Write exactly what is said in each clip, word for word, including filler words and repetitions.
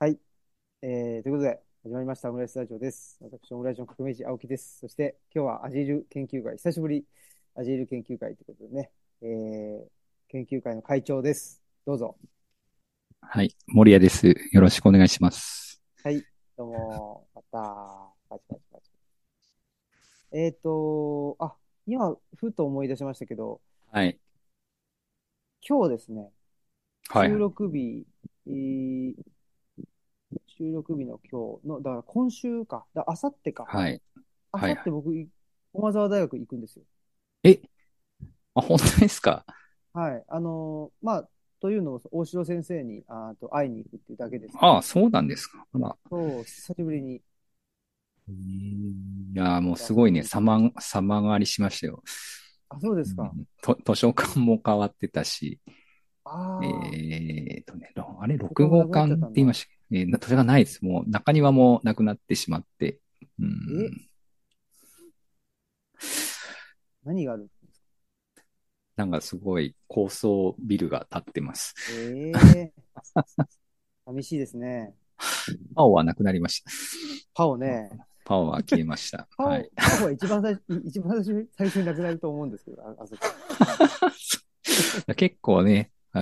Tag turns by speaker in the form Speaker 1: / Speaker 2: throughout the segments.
Speaker 1: はい。えー、ということで、始まりました、オムライスラジオです。私、オムライスの革命児、青木です。そして、今日はアジール研究会、久しぶり、アジール研究会ということでね、えー、研究会の会長です。どうぞ。
Speaker 2: はい。森谷です。よろしくお願いします。
Speaker 1: はい。どうも、また、パチパチパチ。えっと、あ、今、ふと思い出しましたけど、
Speaker 2: はい。
Speaker 1: 今日ですね、収
Speaker 2: はいはい。
Speaker 1: 録日、えー収録日の今日の、だから今週か、だ、あさってか。
Speaker 2: はい。
Speaker 1: あさ
Speaker 2: はいはい。
Speaker 1: って僕、駒澤大学行くんですよ。
Speaker 2: え、あ、本当ですか？
Speaker 1: はい。あのーまあ、というのも、大城先生に、あーと会いに行くっていうだけですけ
Speaker 2: ああ、
Speaker 1: ど、
Speaker 2: そうなんですか。ほら。
Speaker 1: そう、久しぶりに、
Speaker 2: えーいやー、もう
Speaker 1: あそ
Speaker 2: すごいね、
Speaker 1: こに行ってきまし
Speaker 2: 様、様変わりしましたよ。
Speaker 1: た。あ、そうですか。
Speaker 2: うん、と、図書館も変わってたし、え
Speaker 1: ああ、
Speaker 2: ーとね、ろあれ、6
Speaker 1: 他もなくなっ
Speaker 2: 号館って
Speaker 1: ちゃったんだ。
Speaker 2: 言いましたっけ？えーな図書館ないです。もう中庭もなくなってしまって、う
Speaker 1: え、
Speaker 2: ん、
Speaker 1: 何があるんですか？
Speaker 2: なんかすごい高層ビルが建ってます。
Speaker 1: ええー、寂しいですね。
Speaker 2: 青はなくなりました。
Speaker 1: パオね。
Speaker 2: パワーは消えました。はい。
Speaker 1: パオ、パオは一番最初、一番最初に、最初になくなると思うんですけど、あ、あそこ。
Speaker 2: 結構ね、うん、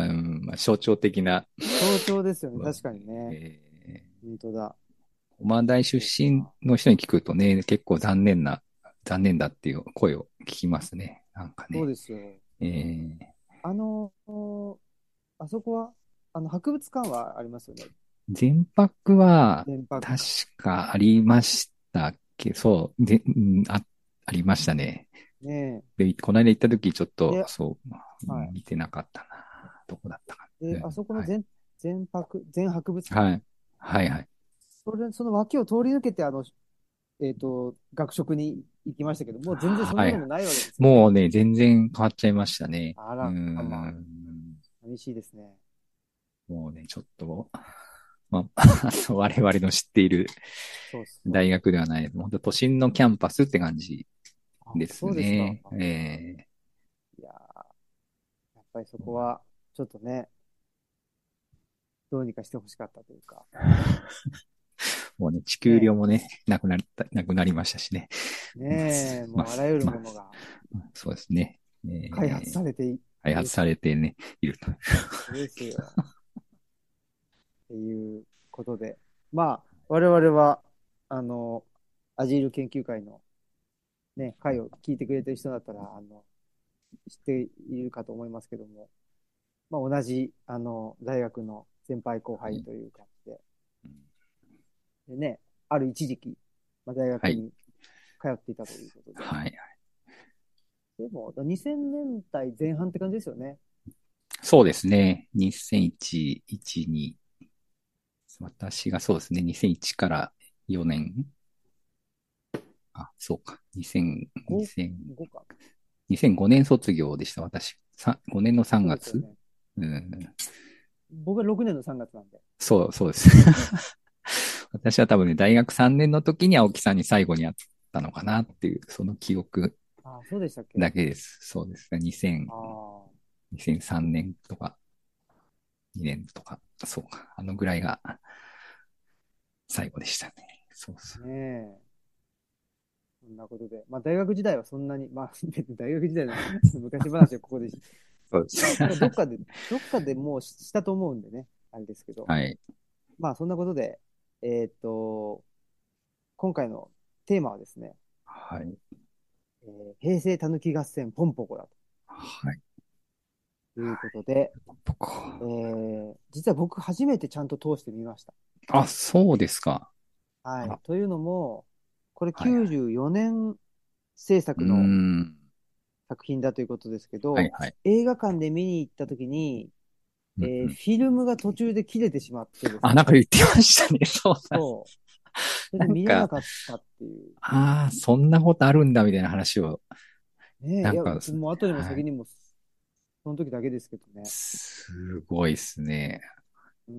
Speaker 2: まあ、象徴的な、
Speaker 1: 象徴ですよね。
Speaker 2: まあ
Speaker 1: 確かにね。
Speaker 2: えー、
Speaker 1: 本当だ。
Speaker 2: 駒大出
Speaker 1: そう
Speaker 2: 身
Speaker 1: か。
Speaker 2: の人に聞くとね、結構残念な、残念だっていう声を聞きますね。なんか
Speaker 1: そう
Speaker 2: ね。
Speaker 1: ですよ。
Speaker 2: えー、
Speaker 1: あのあそこは、あの、博物館はありますよね。
Speaker 2: 全泊は
Speaker 1: 電波
Speaker 2: 確
Speaker 1: か。
Speaker 2: かありましたっけ？そう、で、うん、あ、ありましたね。
Speaker 1: ね
Speaker 2: で、この間行った時ちょっ
Speaker 1: え。
Speaker 2: と、
Speaker 1: で、
Speaker 2: そう、
Speaker 1: はい。
Speaker 2: 見てなかったな。どこだったかな。
Speaker 1: で、
Speaker 2: うん、
Speaker 1: あそこの
Speaker 2: はい。
Speaker 1: 全、全博、全博物館。
Speaker 2: はい。はいはい。
Speaker 1: それ、その脇を通り抜けて、あの、えっと、学食に行きましたけど、もう全然そん
Speaker 2: はい。
Speaker 1: なのもないわけですよね。
Speaker 2: もうね、全然変わっちゃいましたね。うー
Speaker 1: あら、まあ、
Speaker 2: ん。
Speaker 1: 寂しいですね。
Speaker 2: もうね、ちょっと、まあ、あの我々の知っている
Speaker 1: そうそ
Speaker 2: 大学ではない、本当都心のキャンパスって感じ
Speaker 1: う。あ、
Speaker 2: です
Speaker 1: そうですか。
Speaker 2: ね。え
Speaker 1: いやー、やっぱりそこは、ちょっとね、どうにかしてほしかったというか。
Speaker 2: ーもうね、地球
Speaker 1: ね
Speaker 2: 量もね、なくなった、なくなりましたしね。
Speaker 1: え、
Speaker 2: まあ、
Speaker 1: ねえ、
Speaker 2: まあ、
Speaker 1: もうあらゆる
Speaker 2: まあ、
Speaker 1: ものが
Speaker 2: そうですね。
Speaker 1: 開発
Speaker 2: えー
Speaker 1: されてい
Speaker 2: 開発さ
Speaker 1: いると。
Speaker 2: れてね、いると。
Speaker 1: ですよ。っていうことで、まあ、我々は、あの、アジール研究会のね、会を聞いてくれてる人だったら、あの、知っているかと思いますけども、まあ、同じ、あの、大学の先輩後輩
Speaker 2: はい。
Speaker 1: という感じで、でね、ある一時期、まあ、大
Speaker 2: はい。
Speaker 1: 学に通っていたということで、
Speaker 2: はい。
Speaker 1: でも、にせんねんだいぜん半って感じですよね。
Speaker 2: そうですね。にせんいち、いち、に、私がそうですね。にせんいちからよねん、あ、そうか。にせん、
Speaker 1: ご、
Speaker 2: にせん、
Speaker 1: ごか。
Speaker 2: にせんごねん卒業でした、私。さごねんの3月。
Speaker 1: そうですよね。
Speaker 2: うん、
Speaker 1: 僕はろくねんのさんがつなんで。
Speaker 2: そう、そうです。私は多分ね、大学さんねんの時に青木さんに最後に会ったのかなっていう、その記憶
Speaker 1: ああ、そうでしたっけ？
Speaker 2: だけです。そうですね。にせん、
Speaker 1: ああ、
Speaker 2: にせんさんねんとかにねんとか、そうか。あのぐらいが最後でしたね。そうそ
Speaker 1: ねえ。そんなことで。まあ、大学時代はそんなに、まあ、別に大学時代の昔話はここでし、
Speaker 2: う。そうです。
Speaker 1: なんかどっかで、どっかでもうしたと思うんでね、あれですけど。
Speaker 2: はい。
Speaker 1: まあ、そんなことで、えーっと、今回のテーマはですね、
Speaker 2: はい。
Speaker 1: えー平成たぬき合戦ポンポコだ
Speaker 2: はい。
Speaker 1: ということで、
Speaker 2: とか。
Speaker 1: えー実は僕初めてちゃんと通してみました。
Speaker 2: あ、そうですか。
Speaker 1: はい。
Speaker 2: あら。
Speaker 1: というのも、これ
Speaker 2: はいはい。
Speaker 1: きゅうじゅうよねん制
Speaker 2: うー
Speaker 1: 作の
Speaker 2: ん。
Speaker 1: 作品だということですけど、
Speaker 2: はいはい。
Speaker 1: 映画館で見に行った時に、えー
Speaker 2: うんうん。
Speaker 1: フィルムが途中で切れてしまってです
Speaker 2: あ、なんか
Speaker 1: ね、
Speaker 2: 言ってましたね。そうなんです。
Speaker 1: そう、それで見れな
Speaker 2: なんか、
Speaker 1: かったっていう。
Speaker 2: ああ、そんなことあるんだみたいな話を、
Speaker 1: ねえ、いや、
Speaker 2: なんか、
Speaker 1: もう後にも
Speaker 2: はい。
Speaker 1: 先にも、その時だけですけどね。
Speaker 2: すごいですね。
Speaker 1: うん、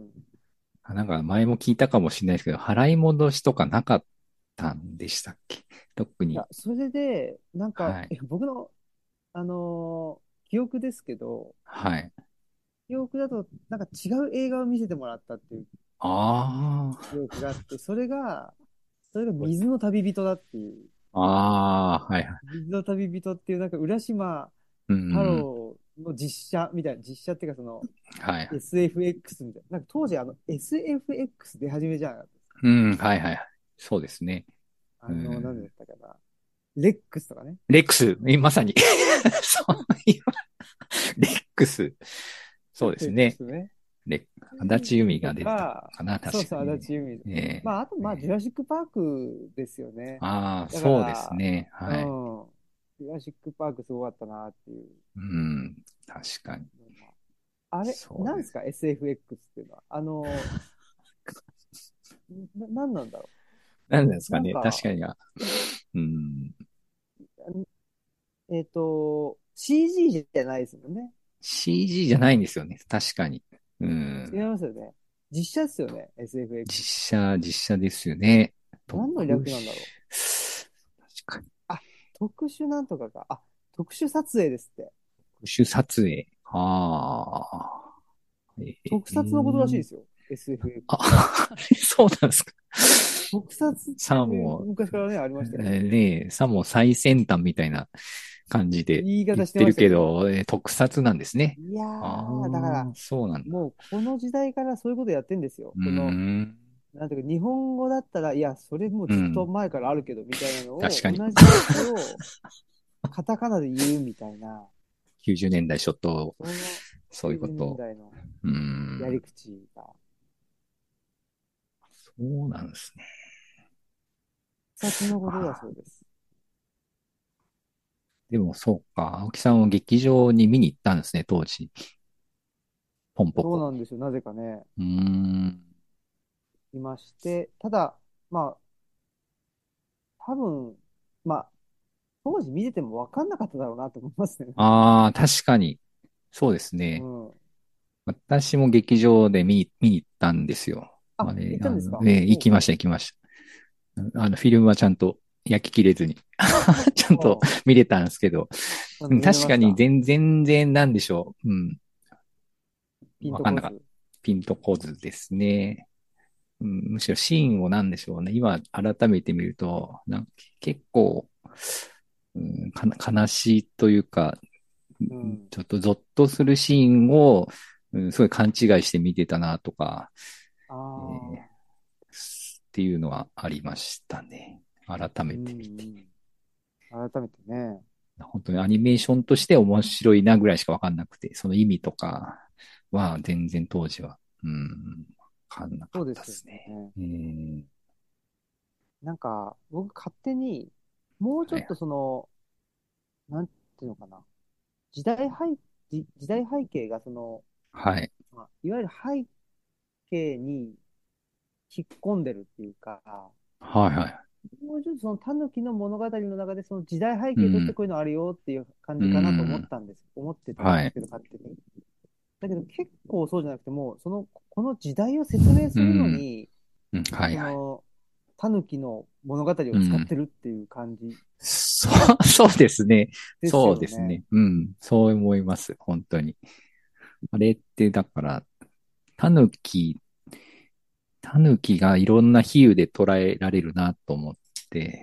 Speaker 2: あ、なんか前も聞いたかもしれないですけど、払い戻しとかなかったんでしたっけ？特に。
Speaker 1: いや、それで、なんか、
Speaker 2: はい。
Speaker 1: え僕の、あのー記憶ですけど、
Speaker 2: はい。
Speaker 1: 記憶だと、なんか違う映画を見せてもらったっていう
Speaker 2: あ
Speaker 1: 記憶があって、それが、それが水の旅人だっていう、
Speaker 2: あ、ああ、はいはい。
Speaker 1: 水の旅人っていうなんか浦島
Speaker 2: う
Speaker 1: 太
Speaker 2: ん、
Speaker 1: 郎の実写みたいな、実写っていうかその
Speaker 2: はい。
Speaker 1: エスエフエックス みたいな。なんか当時あの エスエフエックス 出始めじゃなかったですか。
Speaker 2: うん、はいはいはい。そうですね。う
Speaker 1: あの、なんだっ
Speaker 2: ん、
Speaker 1: たかな。レックスとかね。
Speaker 2: レックス、えまさにそう、今、レックス。そうで
Speaker 1: レック
Speaker 2: すね。
Speaker 1: スね。
Speaker 2: レ足立由美
Speaker 1: と
Speaker 2: が出てた
Speaker 1: か、
Speaker 2: かな、
Speaker 1: そうそう、
Speaker 2: 確かにね。
Speaker 1: 足立由美。
Speaker 2: え
Speaker 1: まあ、あと、まあ、ジュ
Speaker 2: えええ
Speaker 1: ラシック・パークですよね。
Speaker 2: ああ、
Speaker 1: だか
Speaker 2: そうです
Speaker 1: ら、
Speaker 2: ね。
Speaker 1: う
Speaker 2: はい。
Speaker 1: ん。ジュラシック・パークすごかったなっていう
Speaker 2: うん、確かに。
Speaker 1: のが。あれ、
Speaker 2: そうです。
Speaker 1: なんですか？ エスエフエックス っていうのは。あの、な、なんなんだろ
Speaker 2: なんです
Speaker 1: う。
Speaker 2: かね。確
Speaker 1: なんか、
Speaker 2: かには。うん。
Speaker 1: えっと、シージー じゃないですもんね。
Speaker 2: シージー じゃないんですよね。確かに。う
Speaker 1: 違い
Speaker 2: ん。
Speaker 1: ますよね。実写ですよね、エスエフエックス。
Speaker 2: 実写、実写ですよね。
Speaker 1: 何の
Speaker 2: 特殊。
Speaker 1: 略なんだろう。
Speaker 2: 確かに。
Speaker 1: あ、特殊なんとかか。あ、特殊撮影ですって。
Speaker 2: 特殊撮影。ああ。え
Speaker 1: 特撮のことらしいで
Speaker 2: え
Speaker 1: すよ。エスエフエックス って。
Speaker 2: あ、あれそうなんですか。
Speaker 1: 特撮って
Speaker 2: さも、
Speaker 1: 昔からね、ありましたよね。
Speaker 2: えーね、さも最先端みたいな感じで
Speaker 1: 言い方して
Speaker 2: 言ってる
Speaker 1: ましたけど。
Speaker 2: けど、えー特撮なんですね。
Speaker 1: いや
Speaker 2: あ
Speaker 1: ー、だから、
Speaker 2: あ、そうなんだ。
Speaker 1: もうこの時代からそういうことやってんですよ。
Speaker 2: うー
Speaker 1: その、
Speaker 2: ん。
Speaker 1: なんていうか、日本語だったら、いや、それもうずっと
Speaker 2: うん。
Speaker 1: 前からあるけど、みたいなのを、
Speaker 2: 確かに。
Speaker 1: 同じやつをカタカナで言うみたいな、
Speaker 2: きゅうじゅうねんだい初頭、
Speaker 1: その
Speaker 2: そういう
Speaker 1: 90年
Speaker 2: こと。
Speaker 1: 代の
Speaker 2: うー
Speaker 1: やり
Speaker 2: ん。
Speaker 1: 口が、
Speaker 2: そうなんですね。
Speaker 1: 特撮のことだ
Speaker 2: あ
Speaker 1: そうです。
Speaker 2: でもそうか。青木さんは劇場に見に行ったんですね、当時。ポンポコ。
Speaker 1: そうなんですよ、なぜかね、
Speaker 2: うーん。
Speaker 1: いまして、ただ、まあ、多分、まあ、当時見てても分かんなかっただろうなと思いますね。なんか、
Speaker 2: ああ、確かに。そうですね。
Speaker 1: うん。
Speaker 2: 私も劇場で見に、見に行ったんですよ。
Speaker 1: あ、
Speaker 2: あれ、
Speaker 1: 行ったんです
Speaker 2: あの、
Speaker 1: か？
Speaker 2: ええ行きました、
Speaker 1: ほうほ
Speaker 2: 行きました。あの、フィルムはちゃんと焼き切れずにちゃんと
Speaker 1: う。ああ、
Speaker 2: 見れたんですけど、
Speaker 1: ちゃんと
Speaker 2: うん
Speaker 1: 見れました。
Speaker 2: 確かに全全然なんでしょう。うん。
Speaker 1: ピン
Speaker 2: わかんなかった。
Speaker 1: とこず。
Speaker 2: ピンとこずですね。うん、むしろシーンをなんでしょうね。今改めて見ると、なんか結構、うん、かな悲しいというか、うん
Speaker 1: うん。
Speaker 2: ちょっとゾッとするシーンを、うん、すごい勘違いして見てたなとか、
Speaker 1: あ
Speaker 2: えー
Speaker 1: あ、
Speaker 2: っていうのはありましたね。改
Speaker 1: う
Speaker 2: めて見て。
Speaker 1: ん、うん。改めてね。
Speaker 2: 本当にアニメーションとして面白いなぐらいしかわかんなくて、その意味とかは全然当時は、うん、わかんなかったで
Speaker 1: そうですよ
Speaker 2: すね。
Speaker 1: ね。
Speaker 2: えー、
Speaker 1: なんか、僕勝手に、もうちょ
Speaker 2: はい。
Speaker 1: っとその、なんていうのかな。時代背、時時代背景がその、
Speaker 2: はい。
Speaker 1: まあ、いわゆる背景に引っ込んでるっていうか、
Speaker 2: はいはい。
Speaker 1: もうちょっとその狸の物語の中でその時代背景として
Speaker 2: うん。
Speaker 1: こういうのあるよっていう感
Speaker 2: う
Speaker 1: じかなと思っ
Speaker 2: ん。
Speaker 1: たんです。思ってたん
Speaker 2: はい。
Speaker 1: ですけど、勝手に。だけど結構そうじゃなくても、その、この時代を説明するの
Speaker 2: うん。
Speaker 1: に、
Speaker 2: うん。はいはい。
Speaker 1: その、狸の物語を使っ
Speaker 2: うん。
Speaker 1: てるっていう感じ
Speaker 2: そう、そうですね。
Speaker 1: です
Speaker 2: そう
Speaker 1: よね。
Speaker 2: ですね。うん。そう思います。本当に。あれって、だから、タヌキ、タヌキがいろんな比喩で捉えられるなと思って、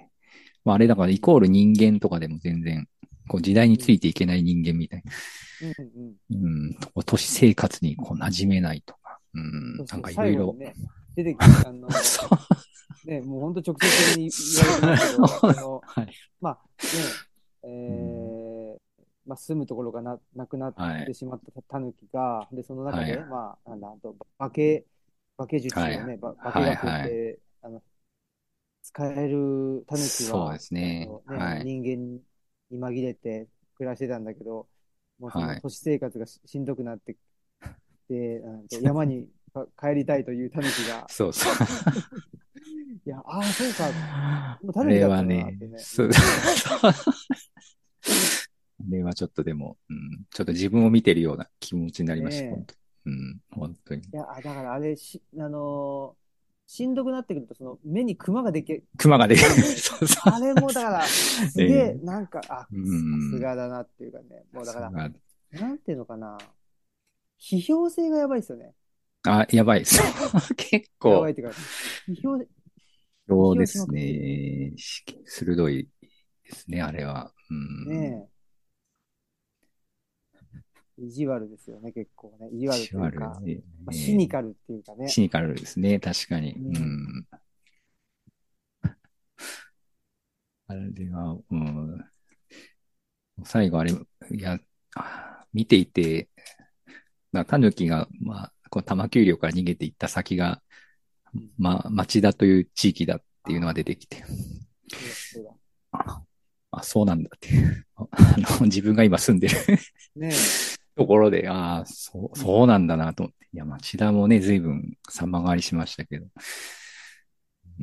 Speaker 2: まあ、あれだからイコール人間とかでも全然、こう時代に
Speaker 1: うん、
Speaker 2: ついていけない人間みたいな。
Speaker 1: うん、うん。
Speaker 2: うん、こう都市生活にこう馴染めないとか。うん、なん
Speaker 1: そうそう、
Speaker 2: かいろいろ。
Speaker 1: 最後にね、出てき、あの、
Speaker 2: そう。
Speaker 1: ね、もう本当直接的に言われて
Speaker 2: そう
Speaker 1: ますけど、その、
Speaker 2: はい。
Speaker 1: まあね、え
Speaker 2: うん、
Speaker 1: ーまあ、住むところがな、なくなっ
Speaker 2: はい。
Speaker 1: てしまったタヌキが、で、その中
Speaker 2: はい。
Speaker 1: で、まあ、なんだ、あと、化け、化け術
Speaker 2: はい。
Speaker 1: をね、ば化
Speaker 2: はい。
Speaker 1: 学
Speaker 2: はい。
Speaker 1: で、あの、使えるタヌキ
Speaker 2: そうで
Speaker 1: は、
Speaker 2: すね。
Speaker 1: あのね、
Speaker 2: はい。
Speaker 1: 人間に紛れて暮らしてたんだけど、もうそ
Speaker 2: はい。
Speaker 1: の都市生活がし、しんどくなってきて、うんと山にか帰りたいというタヌキが、
Speaker 2: そうそう。
Speaker 1: いや、ああ、そうか、もうタ
Speaker 2: あれ
Speaker 1: ヌキだったんだなっ
Speaker 2: はね、
Speaker 1: てね。う
Speaker 2: そう、
Speaker 1: ん。
Speaker 2: あれはちょっとでも、うん、ちょっと自分を見てるような気持ちになりました、本
Speaker 1: ねえ。
Speaker 2: 当うん、本当に。
Speaker 1: いや、あだからあれし、あのーしんどくなってくると、その目にクマができ、
Speaker 2: 熊が出る。
Speaker 1: 出るじゃないですか。
Speaker 2: そうそう。
Speaker 1: あれもだから、すげえ、
Speaker 2: ええ
Speaker 1: なんか、あ、
Speaker 2: う
Speaker 1: さす
Speaker 2: ん。
Speaker 1: がだなっていうかね。もうだから、
Speaker 2: さすが。
Speaker 1: なんていうのかな。批評性がやばいですよね。
Speaker 2: あ、やばいです。結構、
Speaker 1: やばいっていうか、批評、批評しま
Speaker 2: そうです
Speaker 1: くってる。
Speaker 2: ね。し鋭いですね、あれは。うん。
Speaker 1: ねえ、意地悪ですよね、結構ね。意地悪
Speaker 2: シ
Speaker 1: というか、
Speaker 2: ュアルね。
Speaker 1: まあ、シ
Speaker 2: ね
Speaker 1: ニカルっていうかね。
Speaker 2: シニカルですね、確かに。う
Speaker 1: うん。
Speaker 2: ん。あれは、うん。最後あれ、いや、見ていて、まあタヌキが、まあ、こう、玉丘陵から逃げていった先が、
Speaker 1: うん。
Speaker 2: まあ、町田という地域だっていうのが出
Speaker 1: ああ、
Speaker 2: てきて、
Speaker 1: そうだ、そうだ。
Speaker 2: あ、あそうなんだっていう。あの、自分が今住んでる
Speaker 1: ねえ。
Speaker 2: ところで、ああ、そう、
Speaker 1: うん。
Speaker 2: そうなんだなと思って。いや、町田もね、随分様変わりしましたけど。うん、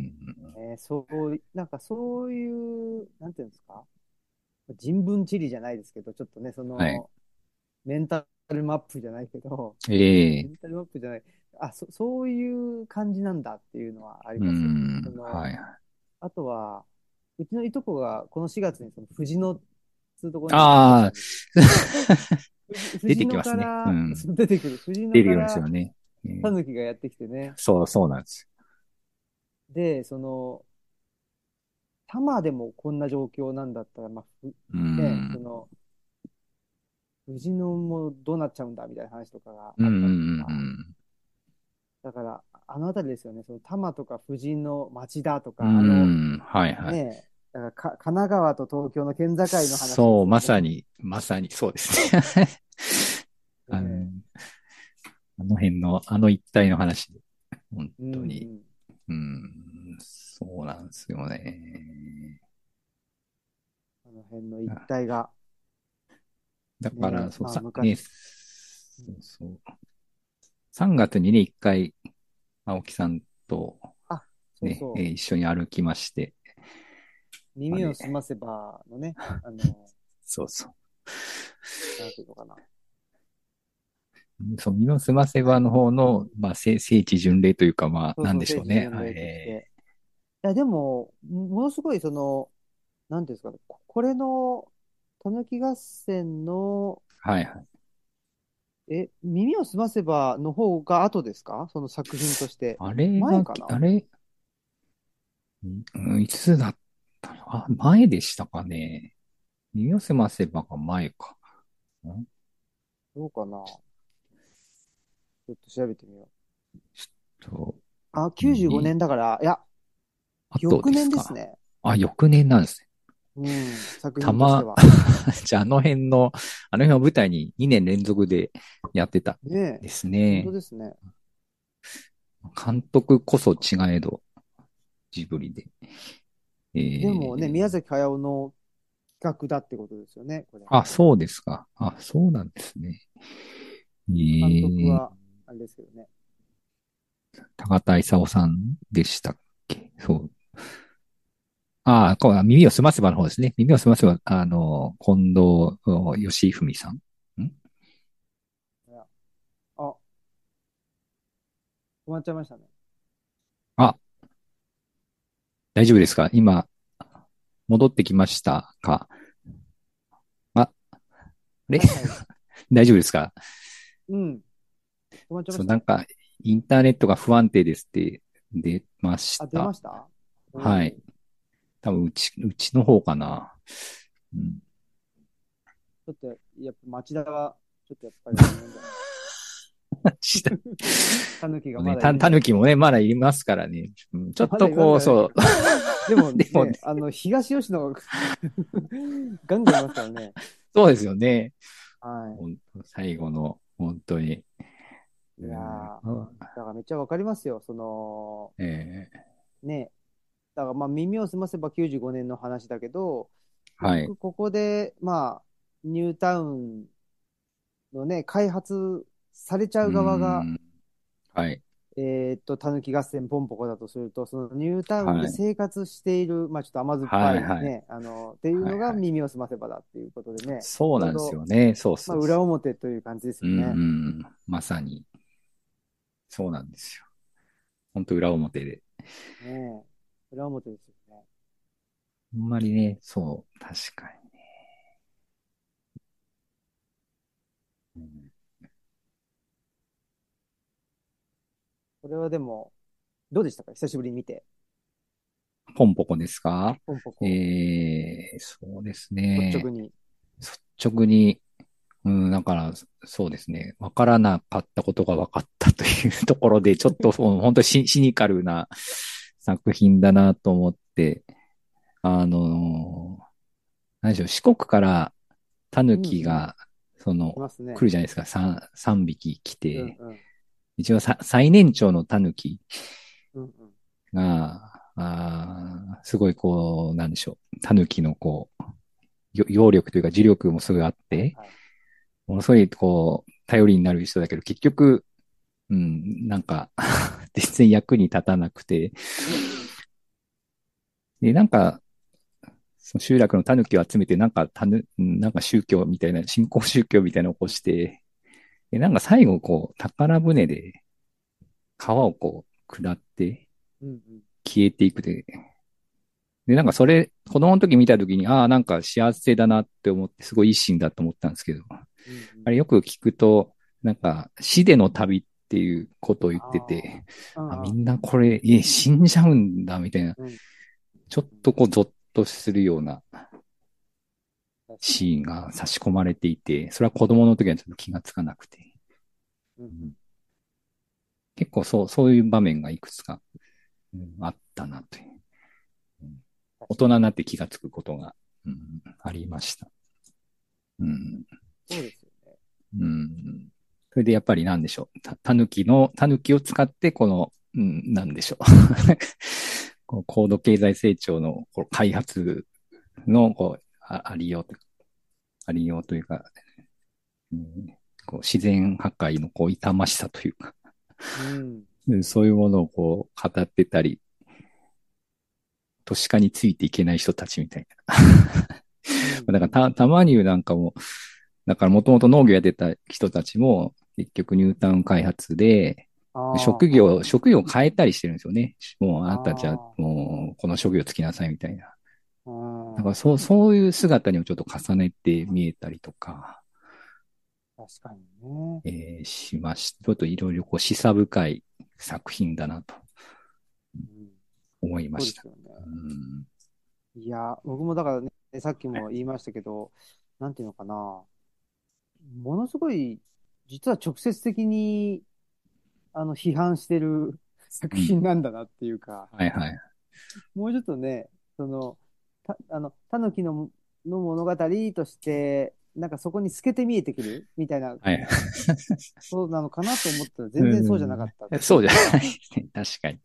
Speaker 1: えーそうい、なんかそういう、なんていうんですか、人文地理じゃないですけど、ちょっとね、そ
Speaker 2: はい。
Speaker 1: の、メンタルマップじゃないけど、
Speaker 2: ええ、
Speaker 1: メンタルマップじゃない、あ、そ、そういう感じなんだっていうのはあり
Speaker 2: う
Speaker 1: ますよね。そ
Speaker 2: ん、
Speaker 1: の、
Speaker 2: はい。
Speaker 1: あとは、うちのいとこがこのしがつにその藤野っていうところに引っ越し
Speaker 2: ああ、
Speaker 1: たんですよ。藤
Speaker 2: 出
Speaker 1: 藤野
Speaker 2: てきますね。う
Speaker 1: から
Speaker 2: ん。
Speaker 1: そう出てくる。藤野
Speaker 2: 出てきます
Speaker 1: から
Speaker 2: よね。ええ、
Speaker 1: タヌキがやってきてね。
Speaker 2: そう、そうなんです。
Speaker 1: で、その、多摩でもこんな状況なんだったら、まあ、ふ
Speaker 2: う
Speaker 1: ね、そ
Speaker 2: ん。
Speaker 1: の、藤野もどうなっちゃうんだみたいな話とかが
Speaker 2: うん、うん、
Speaker 1: あったりと
Speaker 2: う
Speaker 1: か、
Speaker 2: ん。
Speaker 1: だから、あのあたりですよね、その多摩とか藤野町田と
Speaker 2: う
Speaker 1: か、あの、
Speaker 2: ん、はい、はい。
Speaker 1: ね、だからか神奈川と東京の県境の話で
Speaker 2: そう、
Speaker 1: すよね。
Speaker 2: まさに、まさにそうですね。あの、
Speaker 1: ね、
Speaker 2: あの辺の、あの一帯の話で、本
Speaker 1: うんう
Speaker 2: 当に、
Speaker 1: ん。
Speaker 2: うん、そうなんですよね。
Speaker 1: あの辺の一帯が、
Speaker 2: だから、
Speaker 1: ね、
Speaker 2: そう、
Speaker 1: まあ
Speaker 2: さ、ね、
Speaker 1: 昔、
Speaker 2: そうそう。さんがつにね、一回、青木さんと
Speaker 1: あ、そう
Speaker 2: ね、えー
Speaker 1: そ
Speaker 2: 一緒に歩きまして、
Speaker 1: う、耳を
Speaker 2: あれ、
Speaker 1: すませばのね、あの、
Speaker 2: そうそう。
Speaker 1: なんていうのかな。
Speaker 2: そう、身のすませばの方の、まあ、聖聖地巡礼というか、まあ、なん
Speaker 1: そうそう、聖
Speaker 2: でしょうね。
Speaker 1: 地巡
Speaker 2: はい。
Speaker 1: 礼として。
Speaker 2: え
Speaker 1: いや、でも、ものすごい、その、なんていうんですかね、ここれの、たぬき合戦の、
Speaker 2: ーはいはい。
Speaker 1: え、耳をすませばの方が後ですか、その作品として。
Speaker 2: あれが、
Speaker 1: 前かな。
Speaker 2: あれ、うんいつだったのあ、前でしたかね。耳をすませばが前か。ん
Speaker 1: どうかな。ちょっと調べてみよう。
Speaker 2: と、
Speaker 1: あ、95
Speaker 2: に、
Speaker 1: 年だから、いや、
Speaker 2: あと
Speaker 1: 翌
Speaker 2: ですか。
Speaker 1: 年ですね。
Speaker 2: あ、翌年なんですね。
Speaker 1: うん、作
Speaker 2: たま、
Speaker 1: 品としては。
Speaker 2: じゃああの辺の、あの辺を舞台ににねん連続でやってたん
Speaker 1: ねえ、
Speaker 2: です
Speaker 1: 本当
Speaker 2: ね。
Speaker 1: ですね。
Speaker 2: 監督こそ
Speaker 1: そっか。
Speaker 2: 違えど、ジブリで。え
Speaker 1: でもね、宮
Speaker 2: ー、
Speaker 1: 崎駿の企画だってことですよね、これ。
Speaker 2: あ、そうですか。あ、そうなんですね。え
Speaker 1: 監督
Speaker 2: ー、
Speaker 1: は、あれですけどね。
Speaker 2: 高田勲さんでしたっけ？そう。ああ、こう耳をすませばの方ですね。耳をすませば、あの、近藤義文さん。ん
Speaker 1: いや、あ、止まっちゃいましたね。
Speaker 2: あ、大丈夫ですか？今、戻ってきましたか？あ、あれ
Speaker 1: はいはい。
Speaker 2: 大丈夫ですか？
Speaker 1: うん、止まっちゃいま
Speaker 2: そう、
Speaker 1: したね。
Speaker 2: なんか、インターネットが不安定ですって出まし
Speaker 1: あ、出ま
Speaker 2: た。
Speaker 1: したお
Speaker 2: はい。
Speaker 1: お
Speaker 2: 多分、うち、うちの方かな。うん、
Speaker 1: ー。ちょっと、やっぱ町田は、ちょっとやっぱりあれなんじゃないですか。
Speaker 2: 下
Speaker 1: タヌキがま
Speaker 2: ね、た、
Speaker 1: だいるんじゃないですか。
Speaker 2: たぬきもね、まだいますからね。うんちょっ
Speaker 1: まだ
Speaker 2: とこう、
Speaker 1: いますからね。ってい
Speaker 2: そ
Speaker 1: うか、でも
Speaker 2: う。でもね、
Speaker 1: ね、あの、東吉野がガンガンいますからね。
Speaker 2: そうですよね。
Speaker 1: は
Speaker 2: ほんと最後の、本当に。
Speaker 1: い。い
Speaker 2: う
Speaker 1: や
Speaker 2: ん、
Speaker 1: ー、だからめっちゃわかりますよ。その、
Speaker 2: ええ、
Speaker 1: ね、だからまあ耳をすませばきゅうじゅうごねんの話だけど、結
Speaker 2: はい。
Speaker 1: 局ここで、まあ、ニュータウンのね、開発されちゃ
Speaker 2: う
Speaker 1: う側が、
Speaker 2: ん、はい。
Speaker 1: えーっと、たぬき合戦ポンポコだとすると、そのニュータウンで
Speaker 2: はい。
Speaker 1: 生活している、まあちょっと甘酸っぱ
Speaker 2: はい、はい。
Speaker 1: いね、あの、っていうのが
Speaker 2: はい、はい。
Speaker 1: 耳をすませばだっていうことでね、
Speaker 2: そうなんです
Speaker 1: ちょうど、
Speaker 2: よね。そう
Speaker 1: まあ
Speaker 2: そうそ
Speaker 1: 裏表という感じです
Speaker 2: う。うん、
Speaker 1: よね。
Speaker 2: うん。まさに、そうなんですよ。本当裏表で。
Speaker 1: ねえ、裏表ですよね。
Speaker 2: あんまりね、そう、確かにね。うん
Speaker 1: これはでも、どうでしたか久しぶりに見て。
Speaker 2: ポンポコですか？
Speaker 1: ポンポコ、
Speaker 2: えー、そうですね。
Speaker 1: 率直に。
Speaker 2: 率直に、うん、だから、そうですね。わからなかったことが分かったというところで、ちょっとそう本当シ、シニカルな作品だなと思って、あの、何でしょう、四国からタヌ
Speaker 1: うんうん。
Speaker 2: キが、その、
Speaker 1: いますね。
Speaker 2: 来るじゃないですか。三、三匹来て、
Speaker 1: うんうん。
Speaker 2: 一応さ最年長のタヌキ
Speaker 1: うんうん。
Speaker 2: が、あーすごいこう、なんでしょう、タヌキのこう、よ揚力というか磁力もすごいあって、
Speaker 1: はいはい。
Speaker 2: ものすごいこう、頼りになる人だけど、結局、うん、なんか全然役に立たなくて、
Speaker 1: うん
Speaker 2: で、なんか、その集落のタヌキを集めて、なんか、たぬ、なんか宗教みたいな、新興宗教みたいなのを起こ
Speaker 1: うん。
Speaker 2: して、で、なんか最後、こう、宝船で川をこう、下って
Speaker 1: うんうん。
Speaker 2: 消えていくで、で、なんかそれ、子供の時見た時に、ああ、なんか幸せだなって思って、すごいいいシーンだと思ったんですけど、
Speaker 1: うんうん。
Speaker 2: あれよく聞くと、なんか死での旅っていうことを言って
Speaker 1: あ
Speaker 2: て、
Speaker 1: あ。うん
Speaker 2: あ、み
Speaker 1: うん。
Speaker 2: んなこれ、え、死んじゃうんだ、みたいな、
Speaker 1: うん。
Speaker 2: ちょっとこうゾッとするような
Speaker 1: 確かに。
Speaker 2: シーンが差し込まれていて、それは子供の時はちょっと気がつかなくて、
Speaker 1: うんうん。
Speaker 2: うん、結構そう、そういう場面がいくつか、うん、あったなという、うん、大
Speaker 1: 確かに。
Speaker 2: 人になって気がつくことが、うん、ありました。うん、
Speaker 1: そうですよね。
Speaker 2: うん、それでやっぱりなんでしょう。た、たぬきの、たぬきを使って、この、うん、なんでしょう。こう高度経済成長のこう開発のこうあありようと、ありようというか、うん、こう自然破壊のこう痛ましさというか、
Speaker 1: うん。
Speaker 2: うん、そういうものをこう語ってたり、都市化についていけない人たちみたい
Speaker 1: うん
Speaker 2: な。だ
Speaker 1: うん。
Speaker 2: からた、たまになんかも、だからもともと農業やってた人たちも、結局ニュータウン開発で、
Speaker 1: あ
Speaker 2: 職業、
Speaker 1: あ。
Speaker 2: 職業を変えたりしてるんですよね。もうあ
Speaker 1: あ
Speaker 2: なたじゃ、
Speaker 1: あ。
Speaker 2: もうこの職業つきなさいみたいな。
Speaker 1: うん。
Speaker 2: だからそう、そういう姿にもちょっと重ねて見えたりとか、
Speaker 1: 確かにね。
Speaker 2: えーしまし、ちょっといろいろこう示唆深い作品だなと
Speaker 1: うん。
Speaker 2: 思いました。
Speaker 1: そうですよね。
Speaker 2: うん、
Speaker 1: いや、僕もだからね、さっきも言いましたけど、なんていうのかな。ものすごい、実は直接的に、あの、批判してる作
Speaker 2: うん。
Speaker 1: 品なんだなっていうか、
Speaker 2: はいはい。
Speaker 1: もうちょっとね、その、た、あの、タヌキの、の物語として、なんかそこに透けて見えてくるみたいな、
Speaker 2: はい。
Speaker 1: そうなのかなと思ったら
Speaker 2: う
Speaker 1: 全然そうじゃなか
Speaker 2: ん。
Speaker 1: ったって
Speaker 2: そうじゃない
Speaker 1: いうか、
Speaker 2: ね。確かに。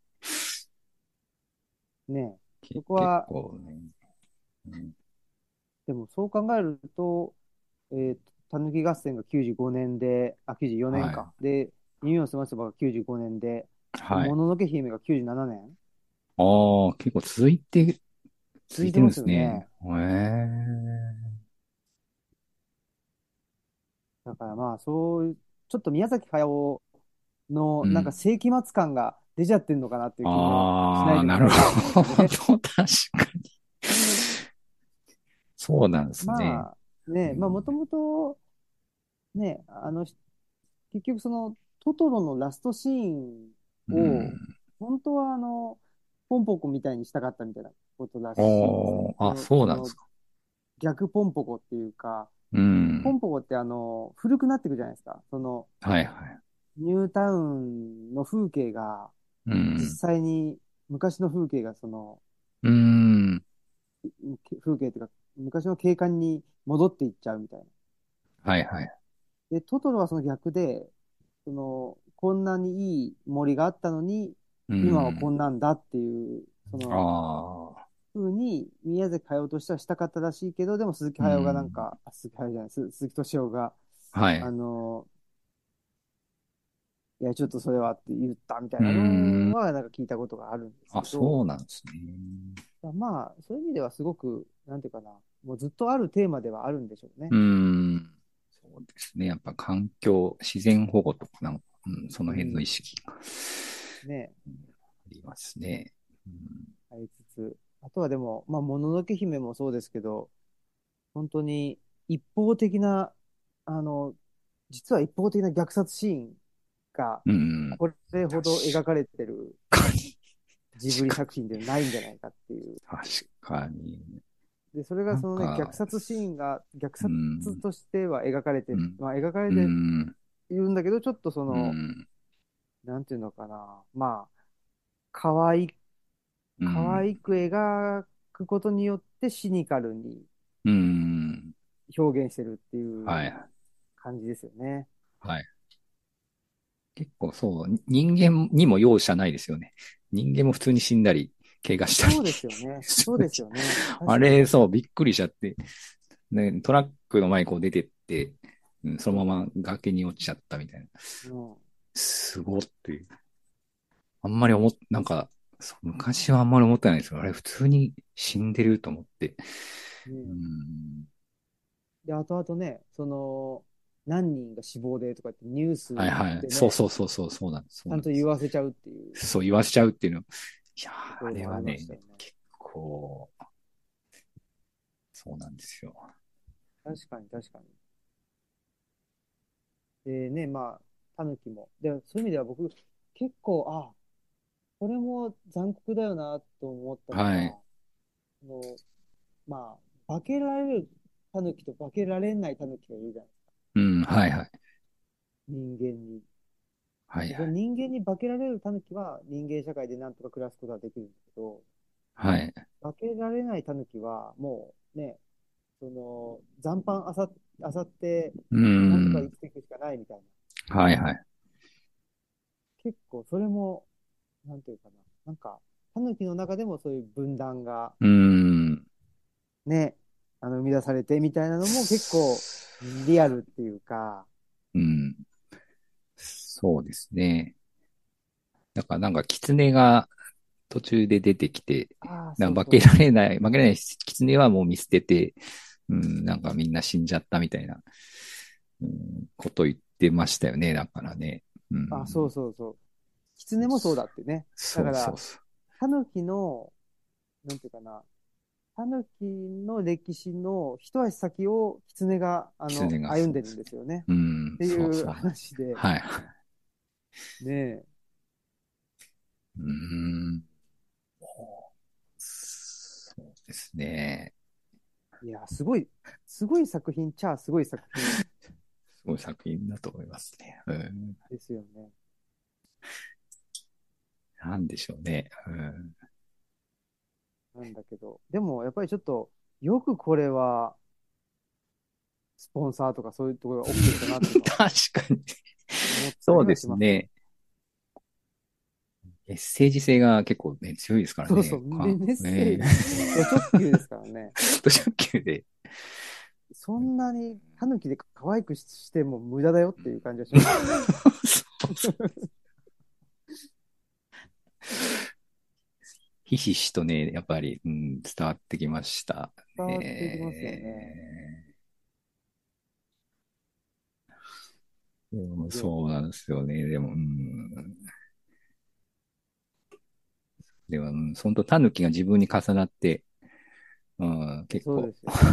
Speaker 1: ね、そ
Speaker 2: け結
Speaker 1: こは、
Speaker 2: 構ね。うん、
Speaker 1: でもそう考えると、えーと、たぬき合戦がきゅうじゅうごねんで、あ、きゅうじゅうよねん
Speaker 2: はい。
Speaker 1: か。で、耳をすませばがきゅうじゅうごねんで、で、
Speaker 2: はい。
Speaker 1: もののけ姫がきゅうじゅうななねん
Speaker 2: ああ、結構続いて、続いてるんで
Speaker 1: 続いてます
Speaker 2: すね。
Speaker 1: よね。
Speaker 2: へえ。
Speaker 1: だからまあ、そういう、ちょっと宮崎駿のなんか
Speaker 2: うん。
Speaker 1: 世紀末感が出ちゃってるのかなっていう気もしない
Speaker 2: ああ、
Speaker 1: でも
Speaker 2: なる
Speaker 1: ないです
Speaker 2: ほど。
Speaker 1: ね。
Speaker 2: 確かに。そうなんですね。
Speaker 1: まあ、ね、まあ、
Speaker 2: うん。
Speaker 1: もともと、ね、あの、結局その、トトロのラストシーン
Speaker 2: う
Speaker 1: を、
Speaker 2: ん。
Speaker 1: 本当はあの、ポンポコみたいにしたかったみたいなことらしいんですよ。
Speaker 2: おー、あ、
Speaker 1: その、その
Speaker 2: そうなんですか。
Speaker 1: 逆ポンポコっていうか、
Speaker 2: うん。
Speaker 1: ポンポコってあの、古くなっていくじゃないですか。その、
Speaker 2: はいはい。
Speaker 1: ニュータウンの風景が、
Speaker 2: うん。
Speaker 1: 実際に昔の風景がその、
Speaker 2: うん。
Speaker 1: 風景っていうか、昔の景観に戻っていっちゃうみたいな。
Speaker 2: はいはい。
Speaker 1: で、トトロはその逆で、その、こんなにいい森があったのに、
Speaker 2: う
Speaker 1: 今はこ
Speaker 2: ん。
Speaker 1: んなんだっていう、その、
Speaker 2: ああ。
Speaker 1: 風に宮崎駿としてはしたかったらしいけど、でも鈴木
Speaker 2: う
Speaker 1: 駿がなん
Speaker 2: ん。
Speaker 1: か、あ、鈴木駿じゃない、す鈴木敏夫が、あ
Speaker 2: はい。
Speaker 1: の、いや、ちょっとそれはって言ったみたい
Speaker 2: う
Speaker 1: なの
Speaker 2: ん。
Speaker 1: は、なんか聞いたことがあるんです
Speaker 2: あ、
Speaker 1: けど、
Speaker 2: そうなんですね。
Speaker 1: まあ、そういう意味ではすごく、なんていうかな、もうずっとあるテーマではあるんでしょうね。
Speaker 2: うん。そうですね。やっぱ環境、自然保護とかなんか、うん、その辺の意
Speaker 1: うん。
Speaker 2: 識が、
Speaker 1: ね、
Speaker 2: うん、ありますね。うん、
Speaker 1: ありつつ、あとはでも、まあ、もののけ姫もそうですけど、本当に一方的な、あの、実は一方的な虐殺シーンか、
Speaker 2: うん。
Speaker 1: これほど描かれてる
Speaker 2: 確かに。
Speaker 1: ジブリ作品ではないんじゃないかっていう。
Speaker 2: 確かに。
Speaker 1: で、それが
Speaker 2: なん
Speaker 1: そのね、虐
Speaker 2: か、
Speaker 1: 殺シーンが、虐
Speaker 2: う
Speaker 1: 殺
Speaker 2: ん、
Speaker 1: としては描かれて、
Speaker 2: うん、
Speaker 1: まあ描かれ
Speaker 2: う
Speaker 1: て
Speaker 2: ん、
Speaker 1: いるんだけど、ちょっとそ
Speaker 2: う
Speaker 1: の、
Speaker 2: ん、
Speaker 1: なんていうのかな、まあ、可愛い、
Speaker 2: うん、
Speaker 1: 可愛く描くことによってシニカルに
Speaker 2: うん、
Speaker 1: 表現してるっていう
Speaker 2: はい、
Speaker 1: 感じですよね。
Speaker 2: はい。結構そう、人間にも容赦ないですよね。人間も普通に死んだり、怪我したり
Speaker 1: そうですよね。そうですよね。確かに
Speaker 2: あれ、そう、
Speaker 1: 確かに。
Speaker 2: びっくりしちゃって、ね、トラックの前にこう出てって、うん、そのまま崖に落ちちゃったみたいな。
Speaker 1: うん。
Speaker 2: すごっていう。あんまり思っ、なんか、そう昔はあんまり思ってないですよ。あれ、普通に死んでると思って。う
Speaker 1: ね、
Speaker 2: ん。
Speaker 1: で、後々ね、その、何人が死亡でとかってニュース
Speaker 2: はいはい。そう
Speaker 1: でね、
Speaker 2: そうそうそう、そうなんです。そ
Speaker 1: ちゃんと
Speaker 2: うなんです。
Speaker 1: 言わせちゃうっていう
Speaker 2: そう言わせちゃうっていうの。いやー、あ
Speaker 1: ところもあ
Speaker 2: れはね、
Speaker 1: りましたよね。
Speaker 2: 結構、そうなんですよ。
Speaker 1: 確かに確かに。でね、まあ、タヌキも。で、そういう意味では僕、結構、あ、これも残酷だよなと思ったのが、
Speaker 2: はい。
Speaker 1: あの、まあ、化けられるタヌキと化けられないタヌキがいるじゃないですか。
Speaker 2: うん、はいはい。
Speaker 1: 人間に。で、その
Speaker 2: はいはい。
Speaker 1: 人間に化けられるタヌキは人間社会でなんとか暮らすことができるんだけど、
Speaker 2: はい。
Speaker 1: 化けられないタヌキはもうね、その残飯あさ、あさって
Speaker 2: う
Speaker 1: なんとか
Speaker 2: ん。
Speaker 1: 生きていくしかないみたいな。
Speaker 2: はいはい。
Speaker 1: 結構それも、なんていうかな。なんか、タヌキの中でもそういう分断が
Speaker 2: うん。
Speaker 1: ね、あの生み出されてみたいなのも結構リアルっていうか、
Speaker 2: うん。そうですね。だからなんか、狐が途中で出てきて、
Speaker 1: ああ、
Speaker 2: な化け
Speaker 1: そうそうそう。
Speaker 2: られない、化けられない狐はもう見捨てて、うん、なんかみんな死んじゃったみたいな、うん、こと言ってましたよね。だからね。う
Speaker 1: あ、そ
Speaker 2: ん、
Speaker 1: うそうそう。狐もそうだってね。だ
Speaker 2: そうそう
Speaker 1: から、
Speaker 2: そう。
Speaker 1: タヌキの、なんていうかな、タヌキの歴史の一足先を狐が、あの、
Speaker 2: 狐が
Speaker 1: 歩んでるん
Speaker 2: そうですね。
Speaker 1: ですよね。
Speaker 2: うん、
Speaker 1: っていう
Speaker 2: そうそうなんです。
Speaker 1: 話で、
Speaker 2: はい。
Speaker 1: ね
Speaker 2: うん、そうですね。
Speaker 1: え。いや、すごい、すごい作品ちゃすごい作品
Speaker 2: すごい作品だと思いますね。うん、
Speaker 1: ですよね。
Speaker 2: なんでしょうね。うん、
Speaker 1: なんだけど、でもやっぱりちょっと、よくこれは、スポンサーとかそういうところが OK したなっていうのは
Speaker 2: 確かに。
Speaker 1: 思った
Speaker 2: そうで
Speaker 1: りはしますね。
Speaker 2: すね。メッセージ性が結構ね、強いですからね。
Speaker 1: そうそう、メ、
Speaker 2: か
Speaker 1: メッセ
Speaker 2: ね
Speaker 1: ージ、ド直球ですからね。
Speaker 2: 途中級で。
Speaker 1: そんなにタヌキで可愛くしても無駄だよっていう感じがしますよね。
Speaker 2: そうそう。ひしひしとね、やっぱり、うん、伝わってきました
Speaker 1: 伝わってきますよね。
Speaker 2: ね。でも
Speaker 1: で、
Speaker 2: そうなんですよね。でも、うん、でも、うん、本当、タヌキが自分に重なって、うん、結構。
Speaker 1: そうですよね。